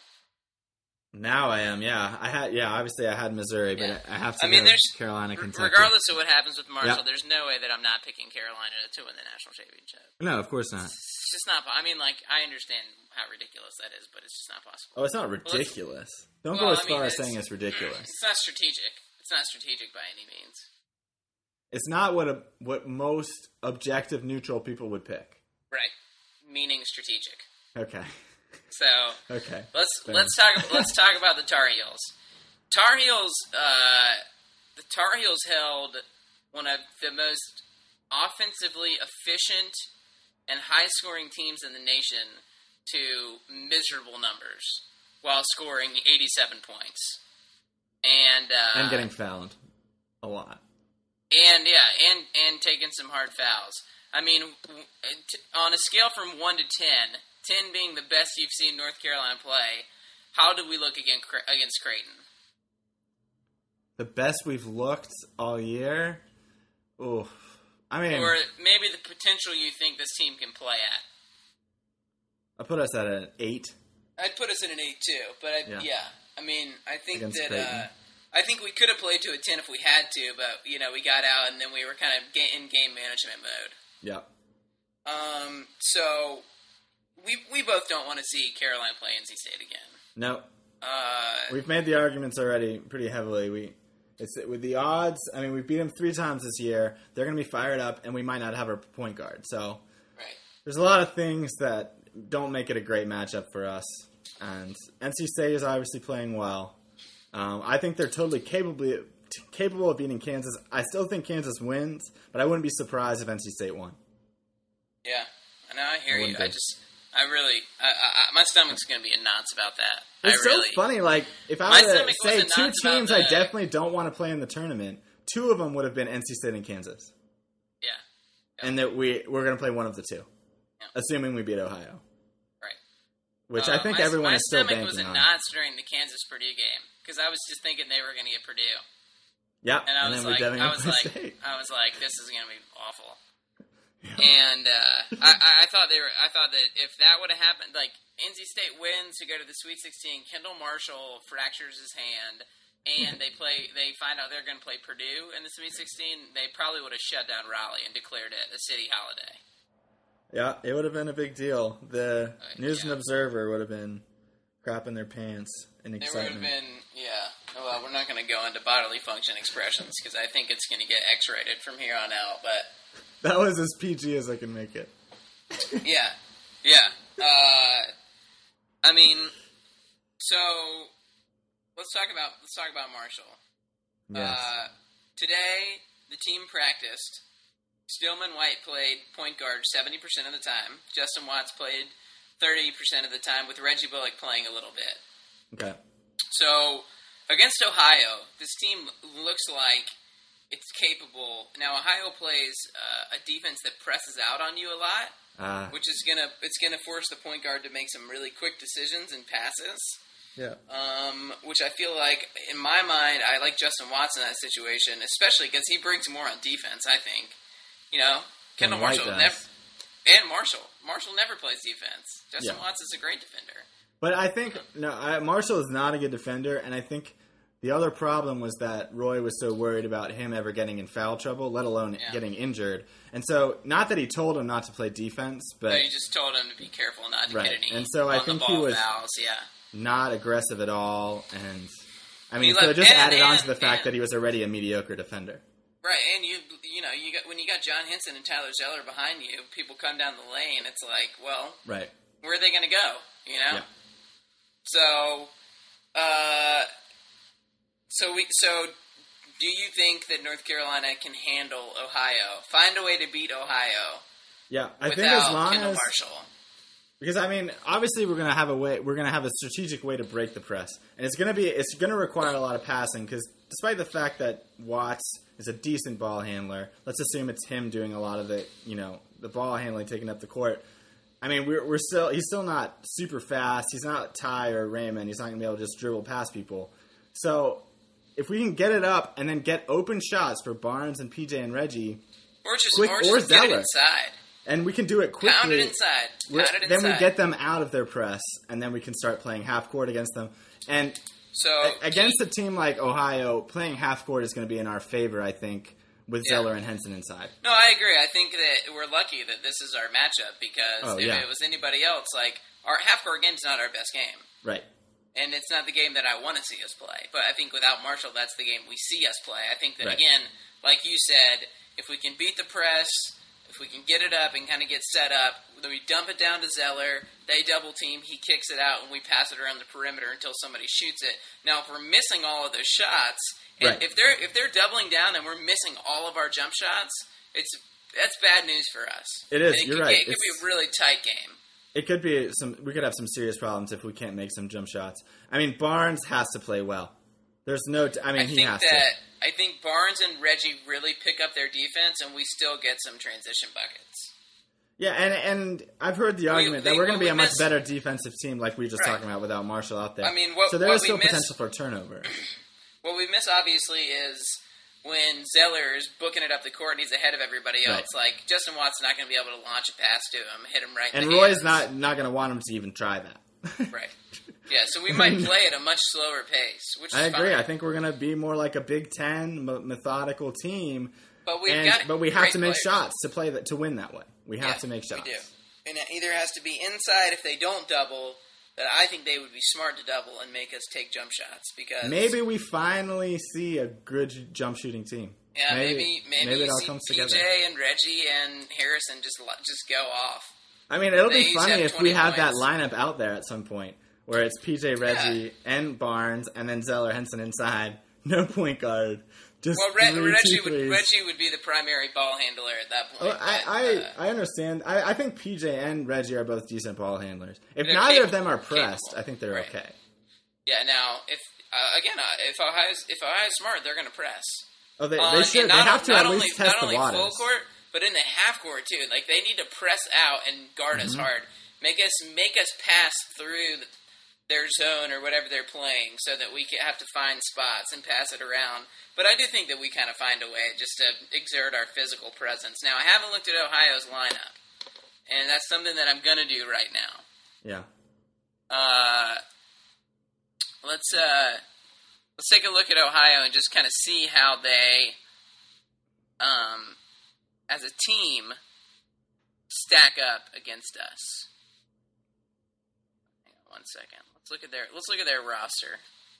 Speaker 1: Now I am, yeah. Obviously I had Missouri, but I have to go Carolina, Kentucky.
Speaker 2: Regardless of what happens with Marshall, there's no way that I'm not picking Carolina to win the national championship.
Speaker 1: No, of course not.
Speaker 2: It's just not. I mean, I understand how ridiculous that is, but it's just not possible.
Speaker 1: Oh, it's not ridiculous. Don't go as far as saying it's ridiculous.
Speaker 2: It's not strategic. It's not strategic by any means.
Speaker 1: It's not what most objective, neutral people would pick.
Speaker 2: Right. Meaning strategic.
Speaker 1: Okay.
Speaker 2: So
Speaker 1: okay.
Speaker 2: Let's talk about the Tar Heels. The Tar Heels held one of the most offensively efficient and high-scoring teams in the nation to miserable numbers while scoring 87 points. And
Speaker 1: getting fouled a lot.
Speaker 2: And taking some hard fouls. I mean, on a scale from 1 to 10, 10 being the best you've seen North Carolina play, how did we look against Creighton?
Speaker 1: The best we've looked all year? Ooh. I mean...
Speaker 2: Or maybe the potential you think this team can play at.
Speaker 1: I'd put us at an 8.
Speaker 2: I'd put us at an 8 too, but I mean, I think
Speaker 1: against
Speaker 2: that...
Speaker 1: Creighton.
Speaker 2: I think we could have played to a 10 if we had to, but, we got out and then we were kind of in game management mode.
Speaker 1: Yeah.
Speaker 2: So we both don't want to see Carolina play NC State again.
Speaker 1: No. We've made the arguments already pretty heavily. It's with the odds. I mean, we beat them 3 times this year. They're going to be fired up, and we might not have our point guard. So there's a lot of things that don't make it a great matchup for us. And NC State is obviously playing well. I think they're totally capable of beating Kansas. I still think Kansas wins, but I wouldn't be surprised if NC State won.
Speaker 2: Yeah, I hear you. My stomach's going to be in knots about that.
Speaker 1: It's so funny. Like, if I were to say 2 teams I definitely don't want to play in the tournament, 2 of them would have been NC State and Kansas.
Speaker 2: Yeah.
Speaker 1: And that we're going to play one of the 2, assuming we beat Ohio.
Speaker 2: Right.
Speaker 1: Which I think everyone is still banking on.
Speaker 2: My stomach was in knots during the Kansas-Purdue game, because I was just thinking they were going to get Purdue.
Speaker 1: Yeah,
Speaker 2: and I was like, this is going to be awful. Yeah. And I thought that if that would have happened, like NC State wins to go to the Sweet 16. Kendall Marshall fractures his hand, and they find out they're going to play Purdue in the Sweet 16. They probably would have shut down Raleigh and declared it a city holiday.
Speaker 1: Yeah, it would have been a big deal. The News and Observer would have been crapping their pants in excitement.
Speaker 2: There would have been, well, we're not going to go into bodily function expressions because I think it's going to get X-rated from here on out, but...
Speaker 1: That was as PG as I can make it.
Speaker 2: Yeah. So let's talk about Marshall.
Speaker 1: Yes.
Speaker 2: Today, the team practiced. Stillman White played point guard 70% of the time. Justin Watts played 30% of the time, with Reggie Bullock playing a little bit.
Speaker 1: Okay.
Speaker 2: So, against Ohio, this team looks like it's capable. Now, Ohio plays a defense that presses out on you a lot, which is gonna force the point guard to make some really quick decisions and passes.
Speaker 1: Yeah.
Speaker 2: Which I feel like, in my mind, I like Justin Watts in that situation, especially because he brings more on defense, I think. Kendall Marshall and Marshall never plays defense. Justin Watts is a great defender.
Speaker 1: But I think Marshall is not a good defender, and I think the other problem was that Roy was so worried about him ever getting in foul trouble, let alone getting injured. And so, not that he told him not to play defense, but
Speaker 2: he just told him to be careful not to get any.
Speaker 1: And so I think he was not aggressive at all, and so it just added on to the fact that he was already a mediocre defender.
Speaker 2: Right, and when you got John Henson and Tyler Zeller behind you, people come down the lane. It's like, well, where are they going to go?
Speaker 1: Yeah.
Speaker 2: So, so do you think that North Carolina can handle Ohio? Find a way to beat Ohio.
Speaker 1: Yeah, I think as long
Speaker 2: Kendall
Speaker 1: as
Speaker 2: Marshall.
Speaker 1: Because obviously we're gonna have a strategic way to break the press, and it's gonna require a lot of passing. Because despite the fact that Watts is a decent ball handler, let's assume it's him doing a lot of the ball handling, taking up the court. I mean, he's still not super fast. He's not Ty or Raymond. He's not gonna be able to just dribble past people. So if we can get it up and then get open shots for Barnes and PJ and Reggie,
Speaker 2: or just get it inside.
Speaker 1: And we can do it quickly.
Speaker 2: Pound it inside.
Speaker 1: Then we get them out of their press, and then we can start playing half court against them. And against a team like Ohio, playing half court is going to be in our favor, I think, with Zeller and Henson inside.
Speaker 2: No, I agree. I think that we're lucky that this is our matchup because if it was anybody else, like our half court game is not our best game,
Speaker 1: right?
Speaker 2: And it's not the game that I want to see us play. But I think without Marshall, that's the game we see us play. I think that again, like you said, if we can beat the press. If we can get it up and kind of get set up, then we dump it down to Zeller, they double team, he kicks it out, and we pass it around the perimeter until somebody shoots it. Now, if we're missing all of those shots, and if they're doubling down and we're missing all of our jump shots, that's bad news for us.
Speaker 1: It is. You're right.
Speaker 2: It could be a really tight game.
Speaker 1: It could be we could have some serious problems if we can't make some jump shots. I mean, Barnes has to play well. There's no. He has to.
Speaker 2: I think Barnes and Reggie really pick up their defense, and we still get some transition buckets.
Speaker 1: Yeah, and I've heard the argument that we're going to be a much better defensive team, like we were just talking about, without Marshall out there. So there is still potential for turnover.
Speaker 2: What we miss, obviously, is when Zeller is booking it up the court and he's ahead of everybody else. Like, Justin Watt's not going to be able to launch a pass to him, hit him right in the
Speaker 1: Roy's
Speaker 2: hands.
Speaker 1: not going to want him to even try that.
Speaker 2: Right. Yeah, so we might play at a much slower pace, which is
Speaker 1: I agree.
Speaker 2: fine.
Speaker 1: I think we're going to be more like a Big Ten methodical team.
Speaker 2: But we
Speaker 1: have to make shots to win that way. We have to make shots.
Speaker 2: We do. And it either has to be inside if they don't double, that I think they would be smart to double and make us take jump shots. Because
Speaker 1: maybe we finally see a good jump shooting team.
Speaker 2: Yeah, maybe
Speaker 1: it all
Speaker 2: see
Speaker 1: comes
Speaker 2: PJ
Speaker 1: together.
Speaker 2: and Reggie and Harrison just go off.
Speaker 1: I mean, it'll be funny if we have that lineup out there at some point, where it's PJ, Reggie, and Barnes, and then Zeller, Henson inside. No point guard. Just
Speaker 2: Reggie would be the primary ball handler at that point.
Speaker 1: I understand. I think PJ and Reggie are both decent ball handlers. If neither of them are pressed, I think they're okay.
Speaker 2: Yeah. Now, if Ohio's smart, they're going to press.
Speaker 1: Oh, they should. They have to at least test the waters.
Speaker 2: Not only full court, but in the half court too. Like they need to press out and guard us hard. Make us pass through their zone or whatever they're playing, so that we have to find spots and pass it around. But I do think that we kind of find a way just to exert our physical presence. Now, I haven't looked at Ohio's lineup, and that's something that I'm going to do right now.
Speaker 1: Yeah.
Speaker 2: Let's take a look at Ohio and just kind of see how they, as a team, stack up against us. Hang on 1 second. Let's look at their roster.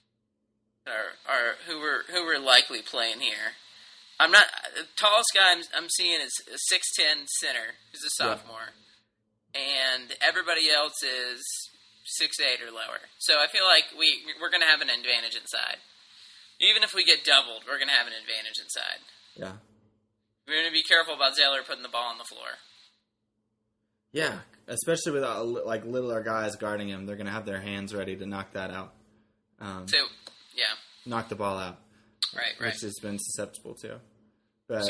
Speaker 2: Who we're likely playing here. I'm not the tallest guy I'm seeing is a 6'10" center who's a sophomore, and everybody else is 6'8" or lower. So I feel like we're going to have an advantage inside. Even if we get doubled, we're going to have an advantage inside.
Speaker 1: Yeah.
Speaker 2: We're going to be careful about Zeller putting the ball on the floor.
Speaker 1: Yeah, especially with littler guys guarding him, they're going to have their hands ready to knock that out. Knock the ball out.
Speaker 2: Right.
Speaker 1: Which has been susceptible to. But,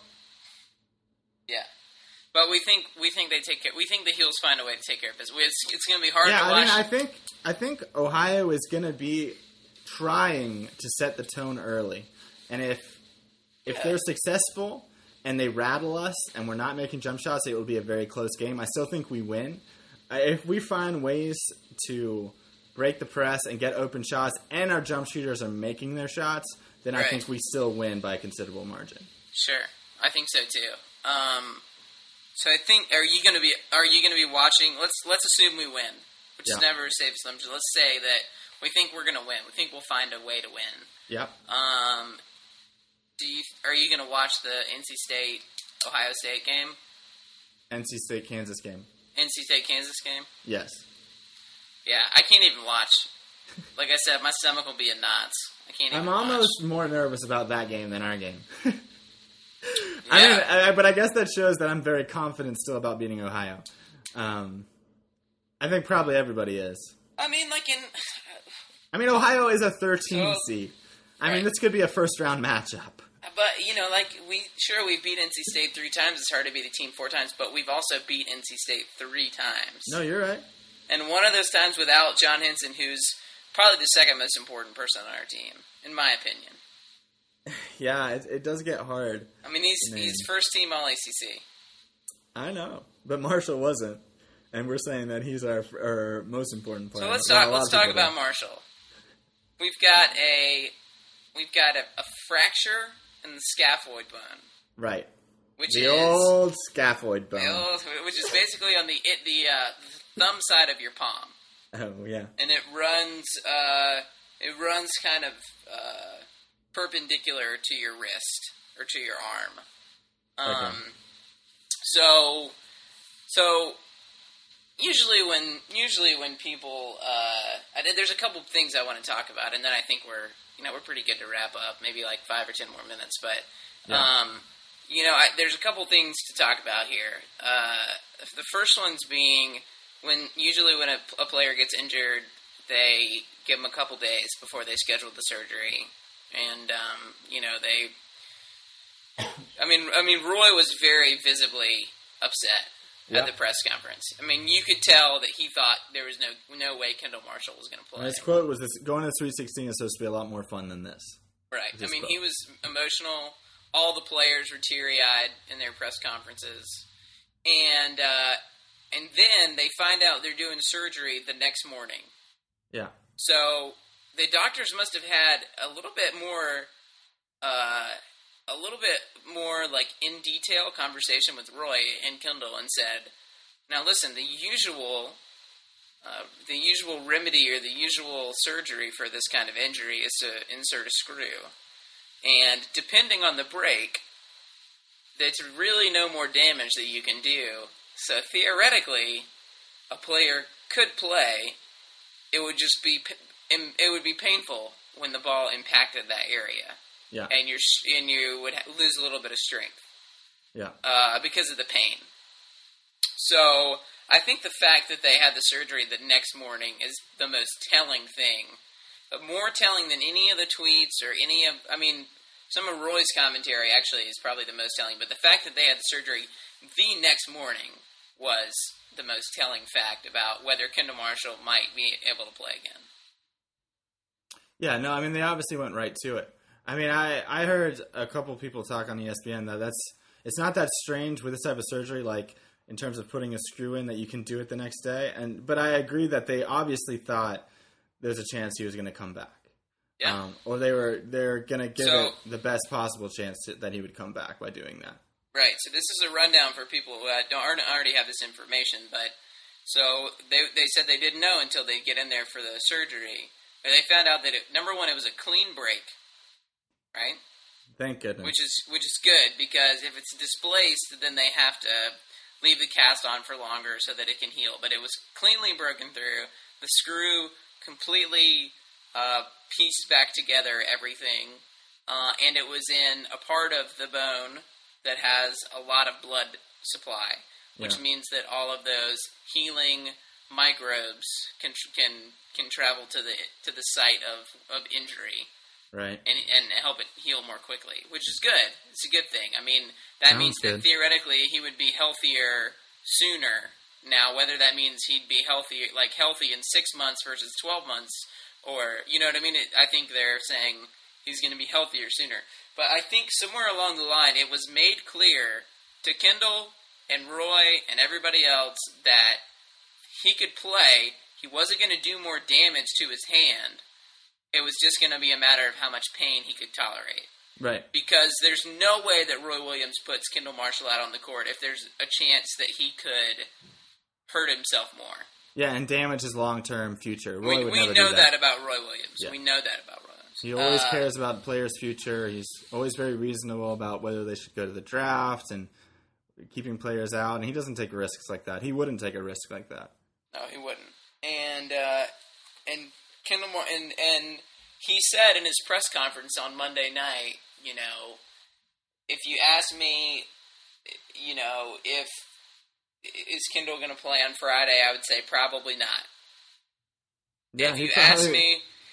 Speaker 2: but we think they take care. We think the Heels find a way to take care of business. It's going to be hard to watch.
Speaker 1: Yeah, I think Ohio is going to be trying to set the tone early, and if they're successful and they rattle us and we're not making jump shots, it will be a very close game. I still think we win. If we find ways to break the press and get open shots, and our jump shooters are making their shots, then I think we still win by a considerable margin.
Speaker 2: Sure, I think so too. So I think are you going to be watching? Let's assume we win, which is never a safe assumption. Let's say that we think we're going to win. We think we'll find a way to win.
Speaker 1: Yep.
Speaker 2: Are you going to watch the NC State Ohio State game?
Speaker 1: NC State Kansas game.
Speaker 2: NC State Kansas game?
Speaker 1: Yes.
Speaker 2: Yeah, I can't even watch. Like I said, my stomach will be in knots. I can't even
Speaker 1: I'm
Speaker 2: watch.
Speaker 1: almost more nervous about that game than our game. But I guess that shows that I'm very confident still about beating Ohio. I think probably everybody is. Ohio is a 13 seed. This could be a first-round matchup.
Speaker 2: But, we've beat NC State 3 times. It's hard to beat a team 4 times, but we've also beat NC State 3 times.
Speaker 1: No, you're right.
Speaker 2: And one of those times without John Henson, who's probably the second most important person on our team, in my opinion.
Speaker 1: Yeah, it does get hard.
Speaker 2: He's first team All-ACC.
Speaker 1: I know, but Marshall wasn't. And we're saying that he's our most important player.
Speaker 2: So let's talk about Marshall. We've got a fracture in the scaphoid bone.
Speaker 1: Right.
Speaker 2: Which
Speaker 1: the
Speaker 2: is
Speaker 1: old scaphoid bone.
Speaker 2: Which is basically on the thumb side of your palm.
Speaker 1: Oh yeah. And
Speaker 2: it runs kind of perpendicular to your wrist or to your arm.
Speaker 1: Okay.
Speaker 2: So usually when people there's a couple things I want to talk about, and then I think we're pretty good to wrap up. Maybe like 5 or 10 more minutes, but there's a couple things to talk about here. The first one's being when a player gets injured, they give them a couple days before they schedule the surgery, and Roy was very visibly upset at the press conference. You could tell that he thought there was no way Kendall Marshall was going to play.
Speaker 1: And his quote was, "Going to Sweet 16 is supposed to be a lot more fun than this."
Speaker 2: Right. He was emotional. All the players were teary-eyed in their press conferences, and then they find out they're doing surgery the next morning.
Speaker 1: Yeah.
Speaker 2: So the doctors must have had a little bit more like in detail conversation with Roy and Kendall and said, "Now listen, the usual remedy or the usual surgery for this kind of injury is to insert a screw, and depending on the break, there's really no more damage that you can do. So theoretically, a player could play. It would be painful when the ball impacted that area."
Speaker 1: Yeah.
Speaker 2: And you would lose a little bit of strength.
Speaker 1: Yeah.
Speaker 2: Because of the pain. So I think the fact that they had the surgery the next morning is the most telling thing. But more telling than any of the tweets or some of Roy's commentary actually is probably the most telling. But the fact that they had the surgery the next morning was the most telling fact about whether Kendall Marshall might be able to play again.
Speaker 1: Yeah, no, they obviously went right to it. I heard a couple people talk on ESPN that it's not that strange with this type of surgery. Like, in terms of putting a screw in that you can do it the next day. But I agree that they obviously thought there's a chance he was going to come back.
Speaker 2: Yeah.
Speaker 1: Or they're going to give it the best possible chance that he would come back by doing that.
Speaker 2: Right. So this is a rundown for people who don't already have this information. But so they said they didn't know until they get in there for the surgery. But they found out that number one, it was a clean break. Right.
Speaker 1: Thank goodness.
Speaker 2: Which is good, because if it's displaced, then they have to leave the cast on for longer so that it can heal. But it was cleanly broken through. The screw completely pieced back together everything, and it was in a part of the bone that has a lot of blood supply, which means that all of those healing microbes can travel to the site of injury.
Speaker 1: Right.
Speaker 2: And help it heal more quickly, which is good. It's a good thing. I mean, that means that theoretically he would be healthier sooner. Now, whether that means he'd be healthy in 6 months versus 12 months, or, you know what I mean? I think they're saying he's going to be healthier sooner. But I think somewhere along the line it was made clear to Kendall and Roy and everybody else that he could play. He wasn't going to do more damage to his hand. It was just going to be a matter of how much pain he could tolerate.
Speaker 1: Right.
Speaker 2: Because there's no way that Roy Williams puts Kendall Marshall out on the court if there's a chance that he could hurt himself more.
Speaker 1: Yeah, and damage his long-term future.
Speaker 2: We know that about Roy Williams. Yeah. We know that about Roy Williams.
Speaker 1: He always cares about the player's future. He's always very reasonable about whether they should go to the draft and keeping players out. And he doesn't take risks like that. He wouldn't take a risk like that.
Speaker 2: No, he wouldn't. And Kendall and he said in his press conference on Monday night, you know, if you ask me, you know, if is Kendall going to play on Friday, I would say probably not.
Speaker 1: Yeah,
Speaker 2: if you ask me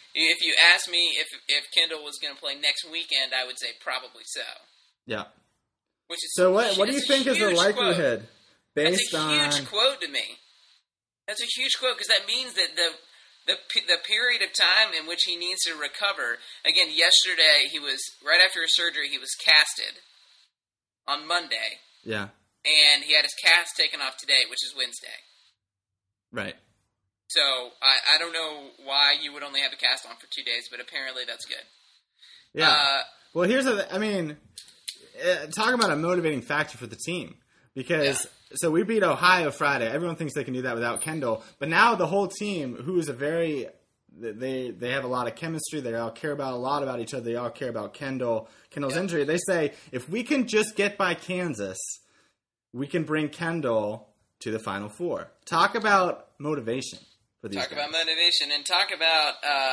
Speaker 2: if Kendall was going to play next weekend, I would say probably so.
Speaker 1: Yeah.
Speaker 2: Which is
Speaker 1: so what do you think is the likelihood
Speaker 2: quote.
Speaker 1: Based on?
Speaker 2: That's a huge quote to me. That's a huge quote, because that means that the period of time in which he needs to recover. Again, yesterday he was right after his surgery. He was casted on Monday.
Speaker 1: Yeah.
Speaker 2: And he had his cast taken off today, which is Wednesday.
Speaker 1: Right.
Speaker 2: So I don't know why you would only have a cast on for 2 days, but apparently that's good.
Speaker 1: Yeah. Well, here's talk about a motivating factor for the team, because so we beat Ohio Friday. Everyone thinks they can do that without Kendall, but now the whole team, who is they have a lot of chemistry. They all care a lot about each other. They all care about Kendall's injury. They say, if we can just get by Kansas, we can bring Kendall to the Final Four. Talk about motivation for these guys.
Speaker 2: Talk about motivation, and talk about,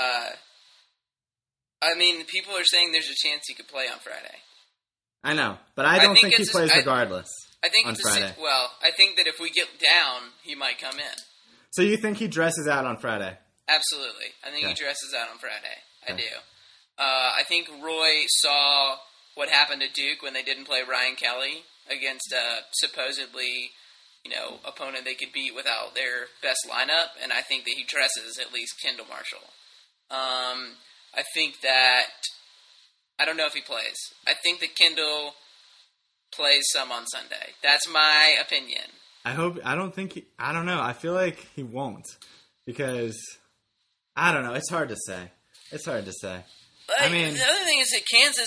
Speaker 2: I mean, people are saying there's a chance he could play on Friday.
Speaker 1: I know, but I don't think he plays regardless.
Speaker 2: I think
Speaker 1: on Friday.
Speaker 2: I think that if we get down, he might come in.
Speaker 1: So you think he dresses out on Friday?
Speaker 2: Absolutely. I think he dresses out on Friday. I do. I think Roy saw what happened to Duke when they didn't play Ryan Kelly against a supposedly, you know, opponent they could beat without their best lineup, and I think that he dresses at least Kendall Marshall. I think that I don't know if he plays. I think that Kendall plays some on Sunday. That's my opinion.
Speaker 1: I don't know. I feel like he won't, because I don't know. It's hard to say.
Speaker 2: But I mean, the other thing is that Kansas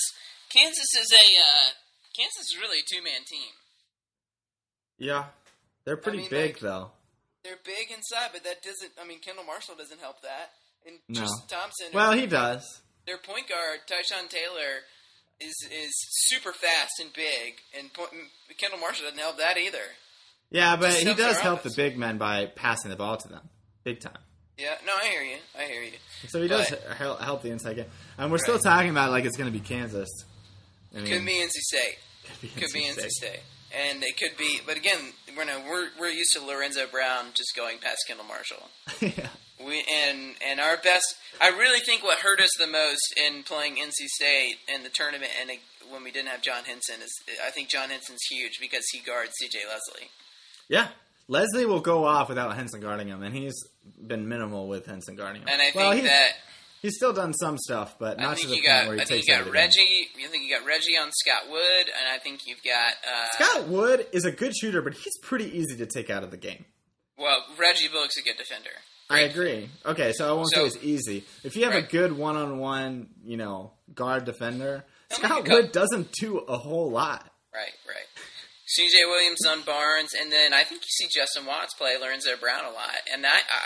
Speaker 2: is really a two-man team.
Speaker 1: Yeah. They're pretty big, though.
Speaker 2: They're big inside, but that doesn't... I mean, Kendall Marshall doesn't help that. And
Speaker 1: no.
Speaker 2: Tristan Thompson...
Speaker 1: Well, he does.
Speaker 2: Their point guard, Tyshawn Taylor, is super fast and big, and Kendall Marshall doesn't help that either.
Speaker 1: Yeah, but he does help the big men by passing the ball to them. Big time.
Speaker 2: Yeah, no, I hear you.
Speaker 1: So he does help the inside game. And we're still talking about like it's going to be Kansas.
Speaker 2: I mean, could be NC State. Could be NC State. And it could be, but again, we're used to Lorenzo Brown just going past Kendall Marshall.
Speaker 1: Yeah.
Speaker 2: And our best, I really think what hurt us the most in playing NC State in the tournament and when we didn't have John Henson is, I think John Henson's huge because he guards C.J. Leslie.
Speaker 1: Yeah. Leslie will go off without Henson guarding him, and he's been minimal with Henson guarding him.
Speaker 2: And I think
Speaker 1: He's still done some stuff, but not to the point where he takes
Speaker 2: I think you got
Speaker 1: over the game.
Speaker 2: Reggie. I think you got Reggie on Scott Wood, and I think you've got
Speaker 1: Scott Wood is a good shooter, but he's pretty easy to take out of the game.
Speaker 2: Well, Reggie Bullock's a good defender.
Speaker 1: I agree. Okay, so I won't say it's easy. If you have a good one-on-one, guard defender, Scott Wood doesn't do a whole lot.
Speaker 2: Right. C.J. Williams on Barnes, and then I think you see Justin Watts play Lorenzo Brown a lot, and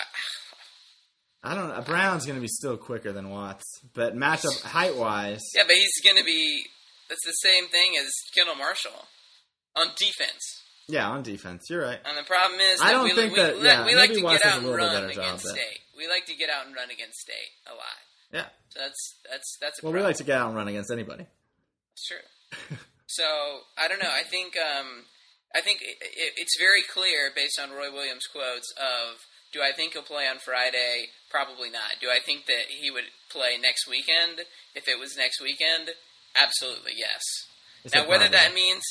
Speaker 1: I don't know. Brown's going to be still quicker than Watts, but matchup height-wise...
Speaker 2: Yeah, but he's going to be... That's the same thing as Kendall Marshall on defense.
Speaker 1: Yeah, on defense. You're right.
Speaker 2: And the problem is
Speaker 1: I don't think that...
Speaker 2: we like to
Speaker 1: Watts
Speaker 2: get out
Speaker 1: does a
Speaker 2: and
Speaker 1: little
Speaker 2: run
Speaker 1: bit better
Speaker 2: against
Speaker 1: job,
Speaker 2: State. We like to get out and run against State a lot.
Speaker 1: Yeah.
Speaker 2: So that's a
Speaker 1: well,
Speaker 2: problem.
Speaker 1: we like to get out and run against anybody.
Speaker 2: That's true. So, I don't know. I think it's very clear based on Roy Williams' quotes of, do I think he'll play on Friday? Probably not. Do I think that he would play next weekend? If it was next weekend, absolutely yes. Now, whether that means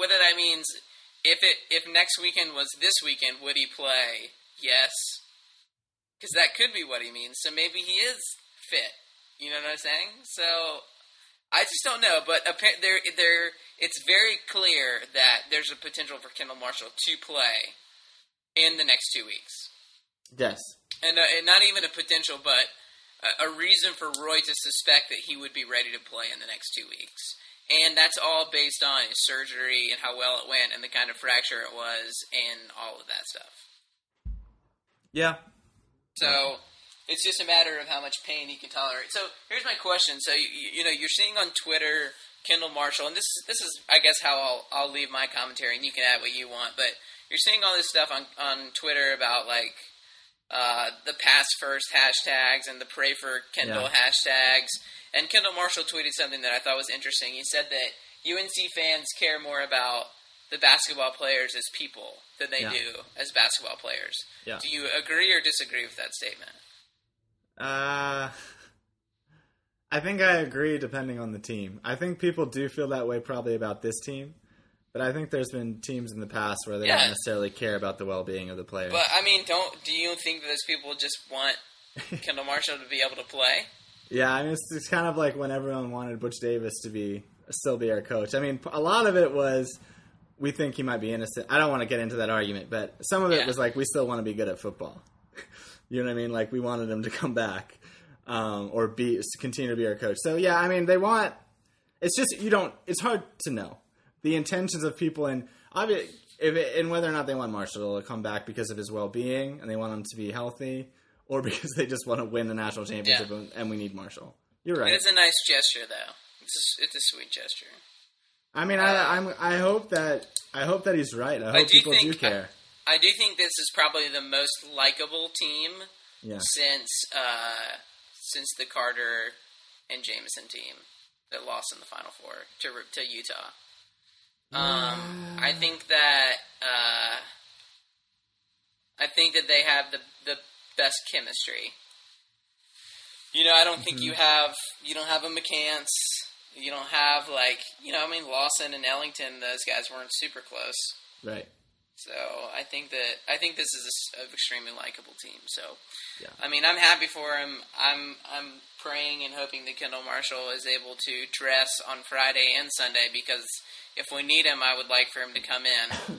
Speaker 2: if next weekend was this weekend, would he play? Yes, because that could be what he means. So maybe he is fit. You know what I'm saying? So I just don't know. But it's very clear that there's a potential for Kendall Marshall to play in the next 2 weeks.
Speaker 1: Yes.
Speaker 2: And not even a potential, but a reason for Roy to suspect that he would be ready to play in the next 2 weeks. And that's all based on his surgery and how well it went and the kind of fracture it was and all of that stuff.
Speaker 1: Yeah.
Speaker 2: So it's just a matter of how much pain he can tolerate. So here's my question. So, you're seeing on Twitter Kendall Marshall, and this is I guess, how I'll leave my commentary, and you can add what you want, but you're seeing all this stuff on Twitter about, like, the pass first hashtags and the pray for Kendall hashtags. And Kendall Marshall tweeted something that I thought was interesting. He said that UNC fans care more about the basketball players as people than they do as basketball players. Yeah. Do you agree or disagree with that statement?
Speaker 1: I think I agree depending on the team. I think people do feel that way probably about this team. But I think there's been teams in the past where they don't necessarily care about the well-being of the players.
Speaker 2: But, I mean, do you think that those people just want Kendall Marshall to be able to play?
Speaker 1: Yeah, I mean, it's kind of like when everyone wanted Butch Davis to still be our coach. I mean, a lot of it was we think he might be innocent. I don't want to get into that argument, but some of it was like we still want to be good at football. You know what I mean? Like we wanted him to come back or continue to be our coach. So, yeah, I mean, they want – it's just it's hard to know the intentions of people and whether or not they want Marshall to come back because of his well-being and they want him to be healthy or because they just want to win the national championship and we need Marshall. You're right.
Speaker 2: It's a nice gesture, though. It's a sweet gesture.
Speaker 1: I mean, I hope that he's right. I hope people do care.
Speaker 2: I do think this is probably the most likable team since the Carter and Jameson team that lost in the Final Four to Utah. I think that they have the best chemistry. I don't think you don't have a McCants. You don't have Lawson and Ellington. Those guys weren't super close.
Speaker 1: Right.
Speaker 2: So I think this is an extremely likable team. So, I mean, I'm happy for him. I'm praying and hoping that Kendall Marshall is able to dress on Friday and Sunday because if we need him, I would like for him to come in.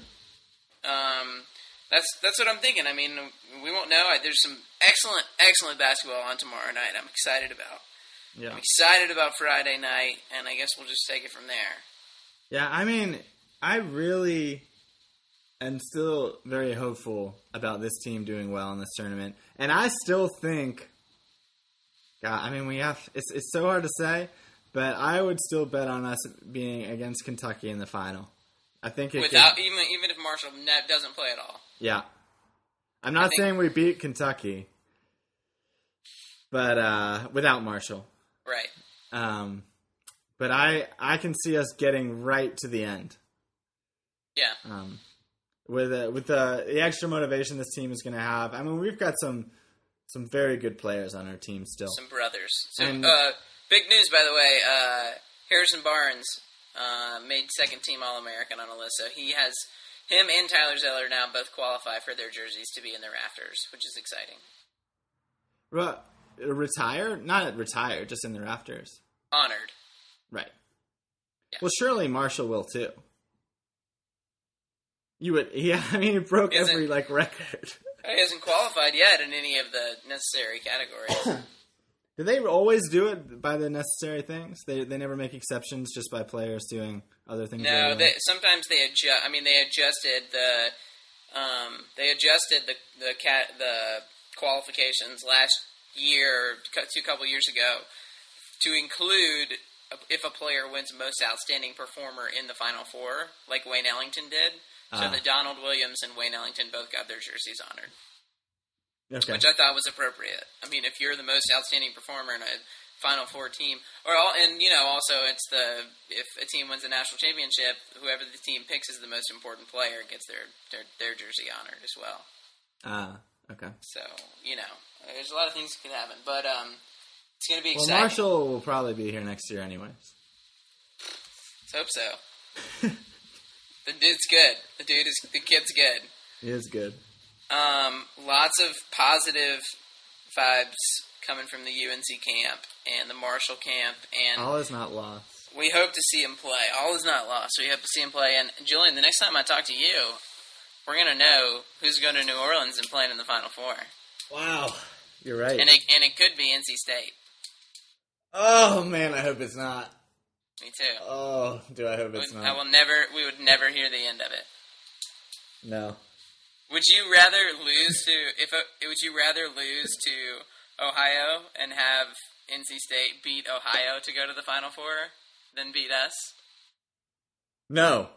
Speaker 2: That's what I'm thinking. I mean, we won't know. There's some excellent basketball on tomorrow night. I'm excited about. Yeah. I'm excited about Friday night, and I guess we'll just take it from there.
Speaker 1: Yeah, I mean, I really am still very hopeful about this team doing well in this tournament, and I still think. God, I mean, it's so hard to say, but I would still bet on us being against Kentucky in the final. I think even
Speaker 2: if Marshall doesn't play at all.
Speaker 1: Yeah, I'm not saying we beat Kentucky, but without Marshall.
Speaker 2: Right.
Speaker 1: But I can see us getting right to the end.
Speaker 2: Yeah.
Speaker 1: With the extra motivation this team is going to have. I mean, we've got some very good players on our team still.
Speaker 2: Some brothers. Big news, by the way. Harrison Barnes made second team All-American on a list, so him and Tyler Zeller now both qualify for their jerseys to be in the rafters, which is exciting.
Speaker 1: Right. retire? Not retire, just in the rafters.
Speaker 2: Honored.
Speaker 1: Right.
Speaker 2: Yeah.
Speaker 1: Well, surely Marshall will too. You would, yeah. I mean, he broke every record.
Speaker 2: He hasn't qualified yet in any of the necessary categories.
Speaker 1: Do they always do it by the necessary things? They never make exceptions just by players doing other things.
Speaker 2: No, sometimes they adjust. I mean, they adjusted the qualifications last year, a couple years ago, to include if a player wins Most Outstanding Performer in the Final Four, like Wayne Ellington did. So that Donald Williams and Wayne Ellington both got their jerseys honored. Okay. Which I thought was appropriate. I mean, if you're the most outstanding performer in a Final Four team, also it's if a team wins a national championship, whoever the team picks as the most important player gets their jersey honored as well.
Speaker 1: Okay.
Speaker 2: So there's a lot of things that could happen, but it's going to be exciting.
Speaker 1: Well, Marshall will probably be here next year, anyways.
Speaker 2: Let's hope so. The dude's good. The kid's good.
Speaker 1: He is good.
Speaker 2: Lots of positive vibes coming from the UNC camp and the Marshall camp, and
Speaker 1: all is not lost.
Speaker 2: We hope to see him play. All is not lost. We hope to see him play. And Julian, the next time I talk to you, we're gonna know who's going to New Orleans and playing in the Final Four.
Speaker 1: Wow, you're right.
Speaker 2: And it could be NC State.
Speaker 1: Oh man, I hope it's not.
Speaker 2: Me too.
Speaker 1: Oh, do I hope it's not?
Speaker 2: We would never hear the end of it.
Speaker 1: No.
Speaker 2: Would you rather lose to Ohio and have NC State beat Ohio to go to the Final Four than beat us?
Speaker 1: No.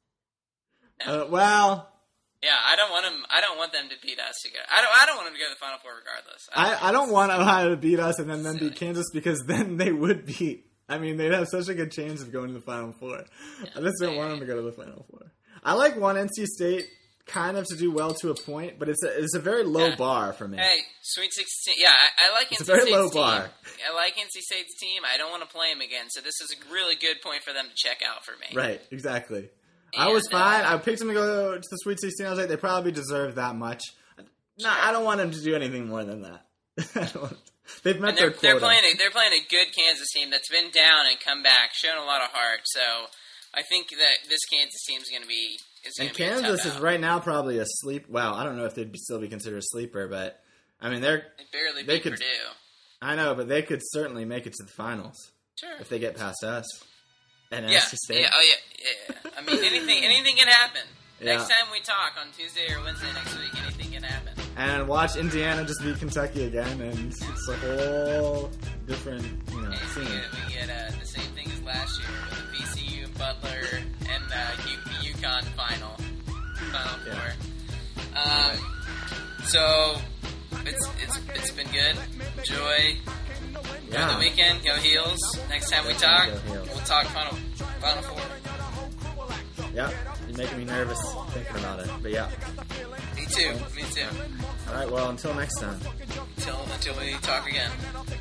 Speaker 1: Well.
Speaker 2: Yeah, I don't want them to beat us to go. I don't want them to go to the Final Four regardless.
Speaker 1: I don't want Ohio to beat us and then beat Kansas, because then they would beat. I mean, they'd have such a good chance of going to the Final Four. Yeah, I just don't want them to go to the Final Four. I want NC State kind of to do well to a point, but it's a very low bar for me.
Speaker 2: Hey, Sweet 16. Yeah, I like NC State's team.
Speaker 1: It's a very low bar.
Speaker 2: I like NC State's team. I don't want to play them again, so this is a really good point for them to check out for me.
Speaker 1: Right, exactly. And I was fine. I picked them to go to the Sweet 16. I was like, they probably deserve that much. No, I don't want them to do anything more than that. They've met their quota.
Speaker 2: They're playing a good Kansas team that's been down and come back, shown a lot of heart. So I think that this Kansas team is going to be. And
Speaker 1: Kansas is right now probably a sleep. Well, I don't know if they'd still be considered a sleeper, but I mean they
Speaker 2: barely beat Purdue.
Speaker 1: I know, but they could certainly make it to the finals.
Speaker 2: Sure.
Speaker 1: If they get past us. And
Speaker 2: NC
Speaker 1: State.
Speaker 2: Yeah. Oh yeah. I mean, anything can happen. Yeah. Next time we talk on Tuesday or Wednesday next week, anything can happen.
Speaker 1: And watch Indiana just beat Kentucky again, and it's a whole different, scene.
Speaker 2: We get the same thing as last year with the VCU, Butler, and UConn Final Four. So it's been good. Enjoy the weekend. Go Heels. Next time we talk, we'll talk Final Four.
Speaker 1: Yeah, you're making me nervous thinking about it, but yeah.
Speaker 2: Me too.
Speaker 1: All right, well, until next time.
Speaker 2: Until we talk again.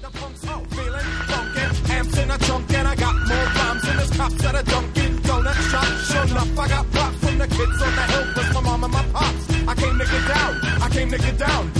Speaker 3: Amps in a trunk and I got more rhymes than there's cops at a Dunkin' Donut shop. Sure enough, I got props from the kids on the hill with my mom and my pops. I came to get down.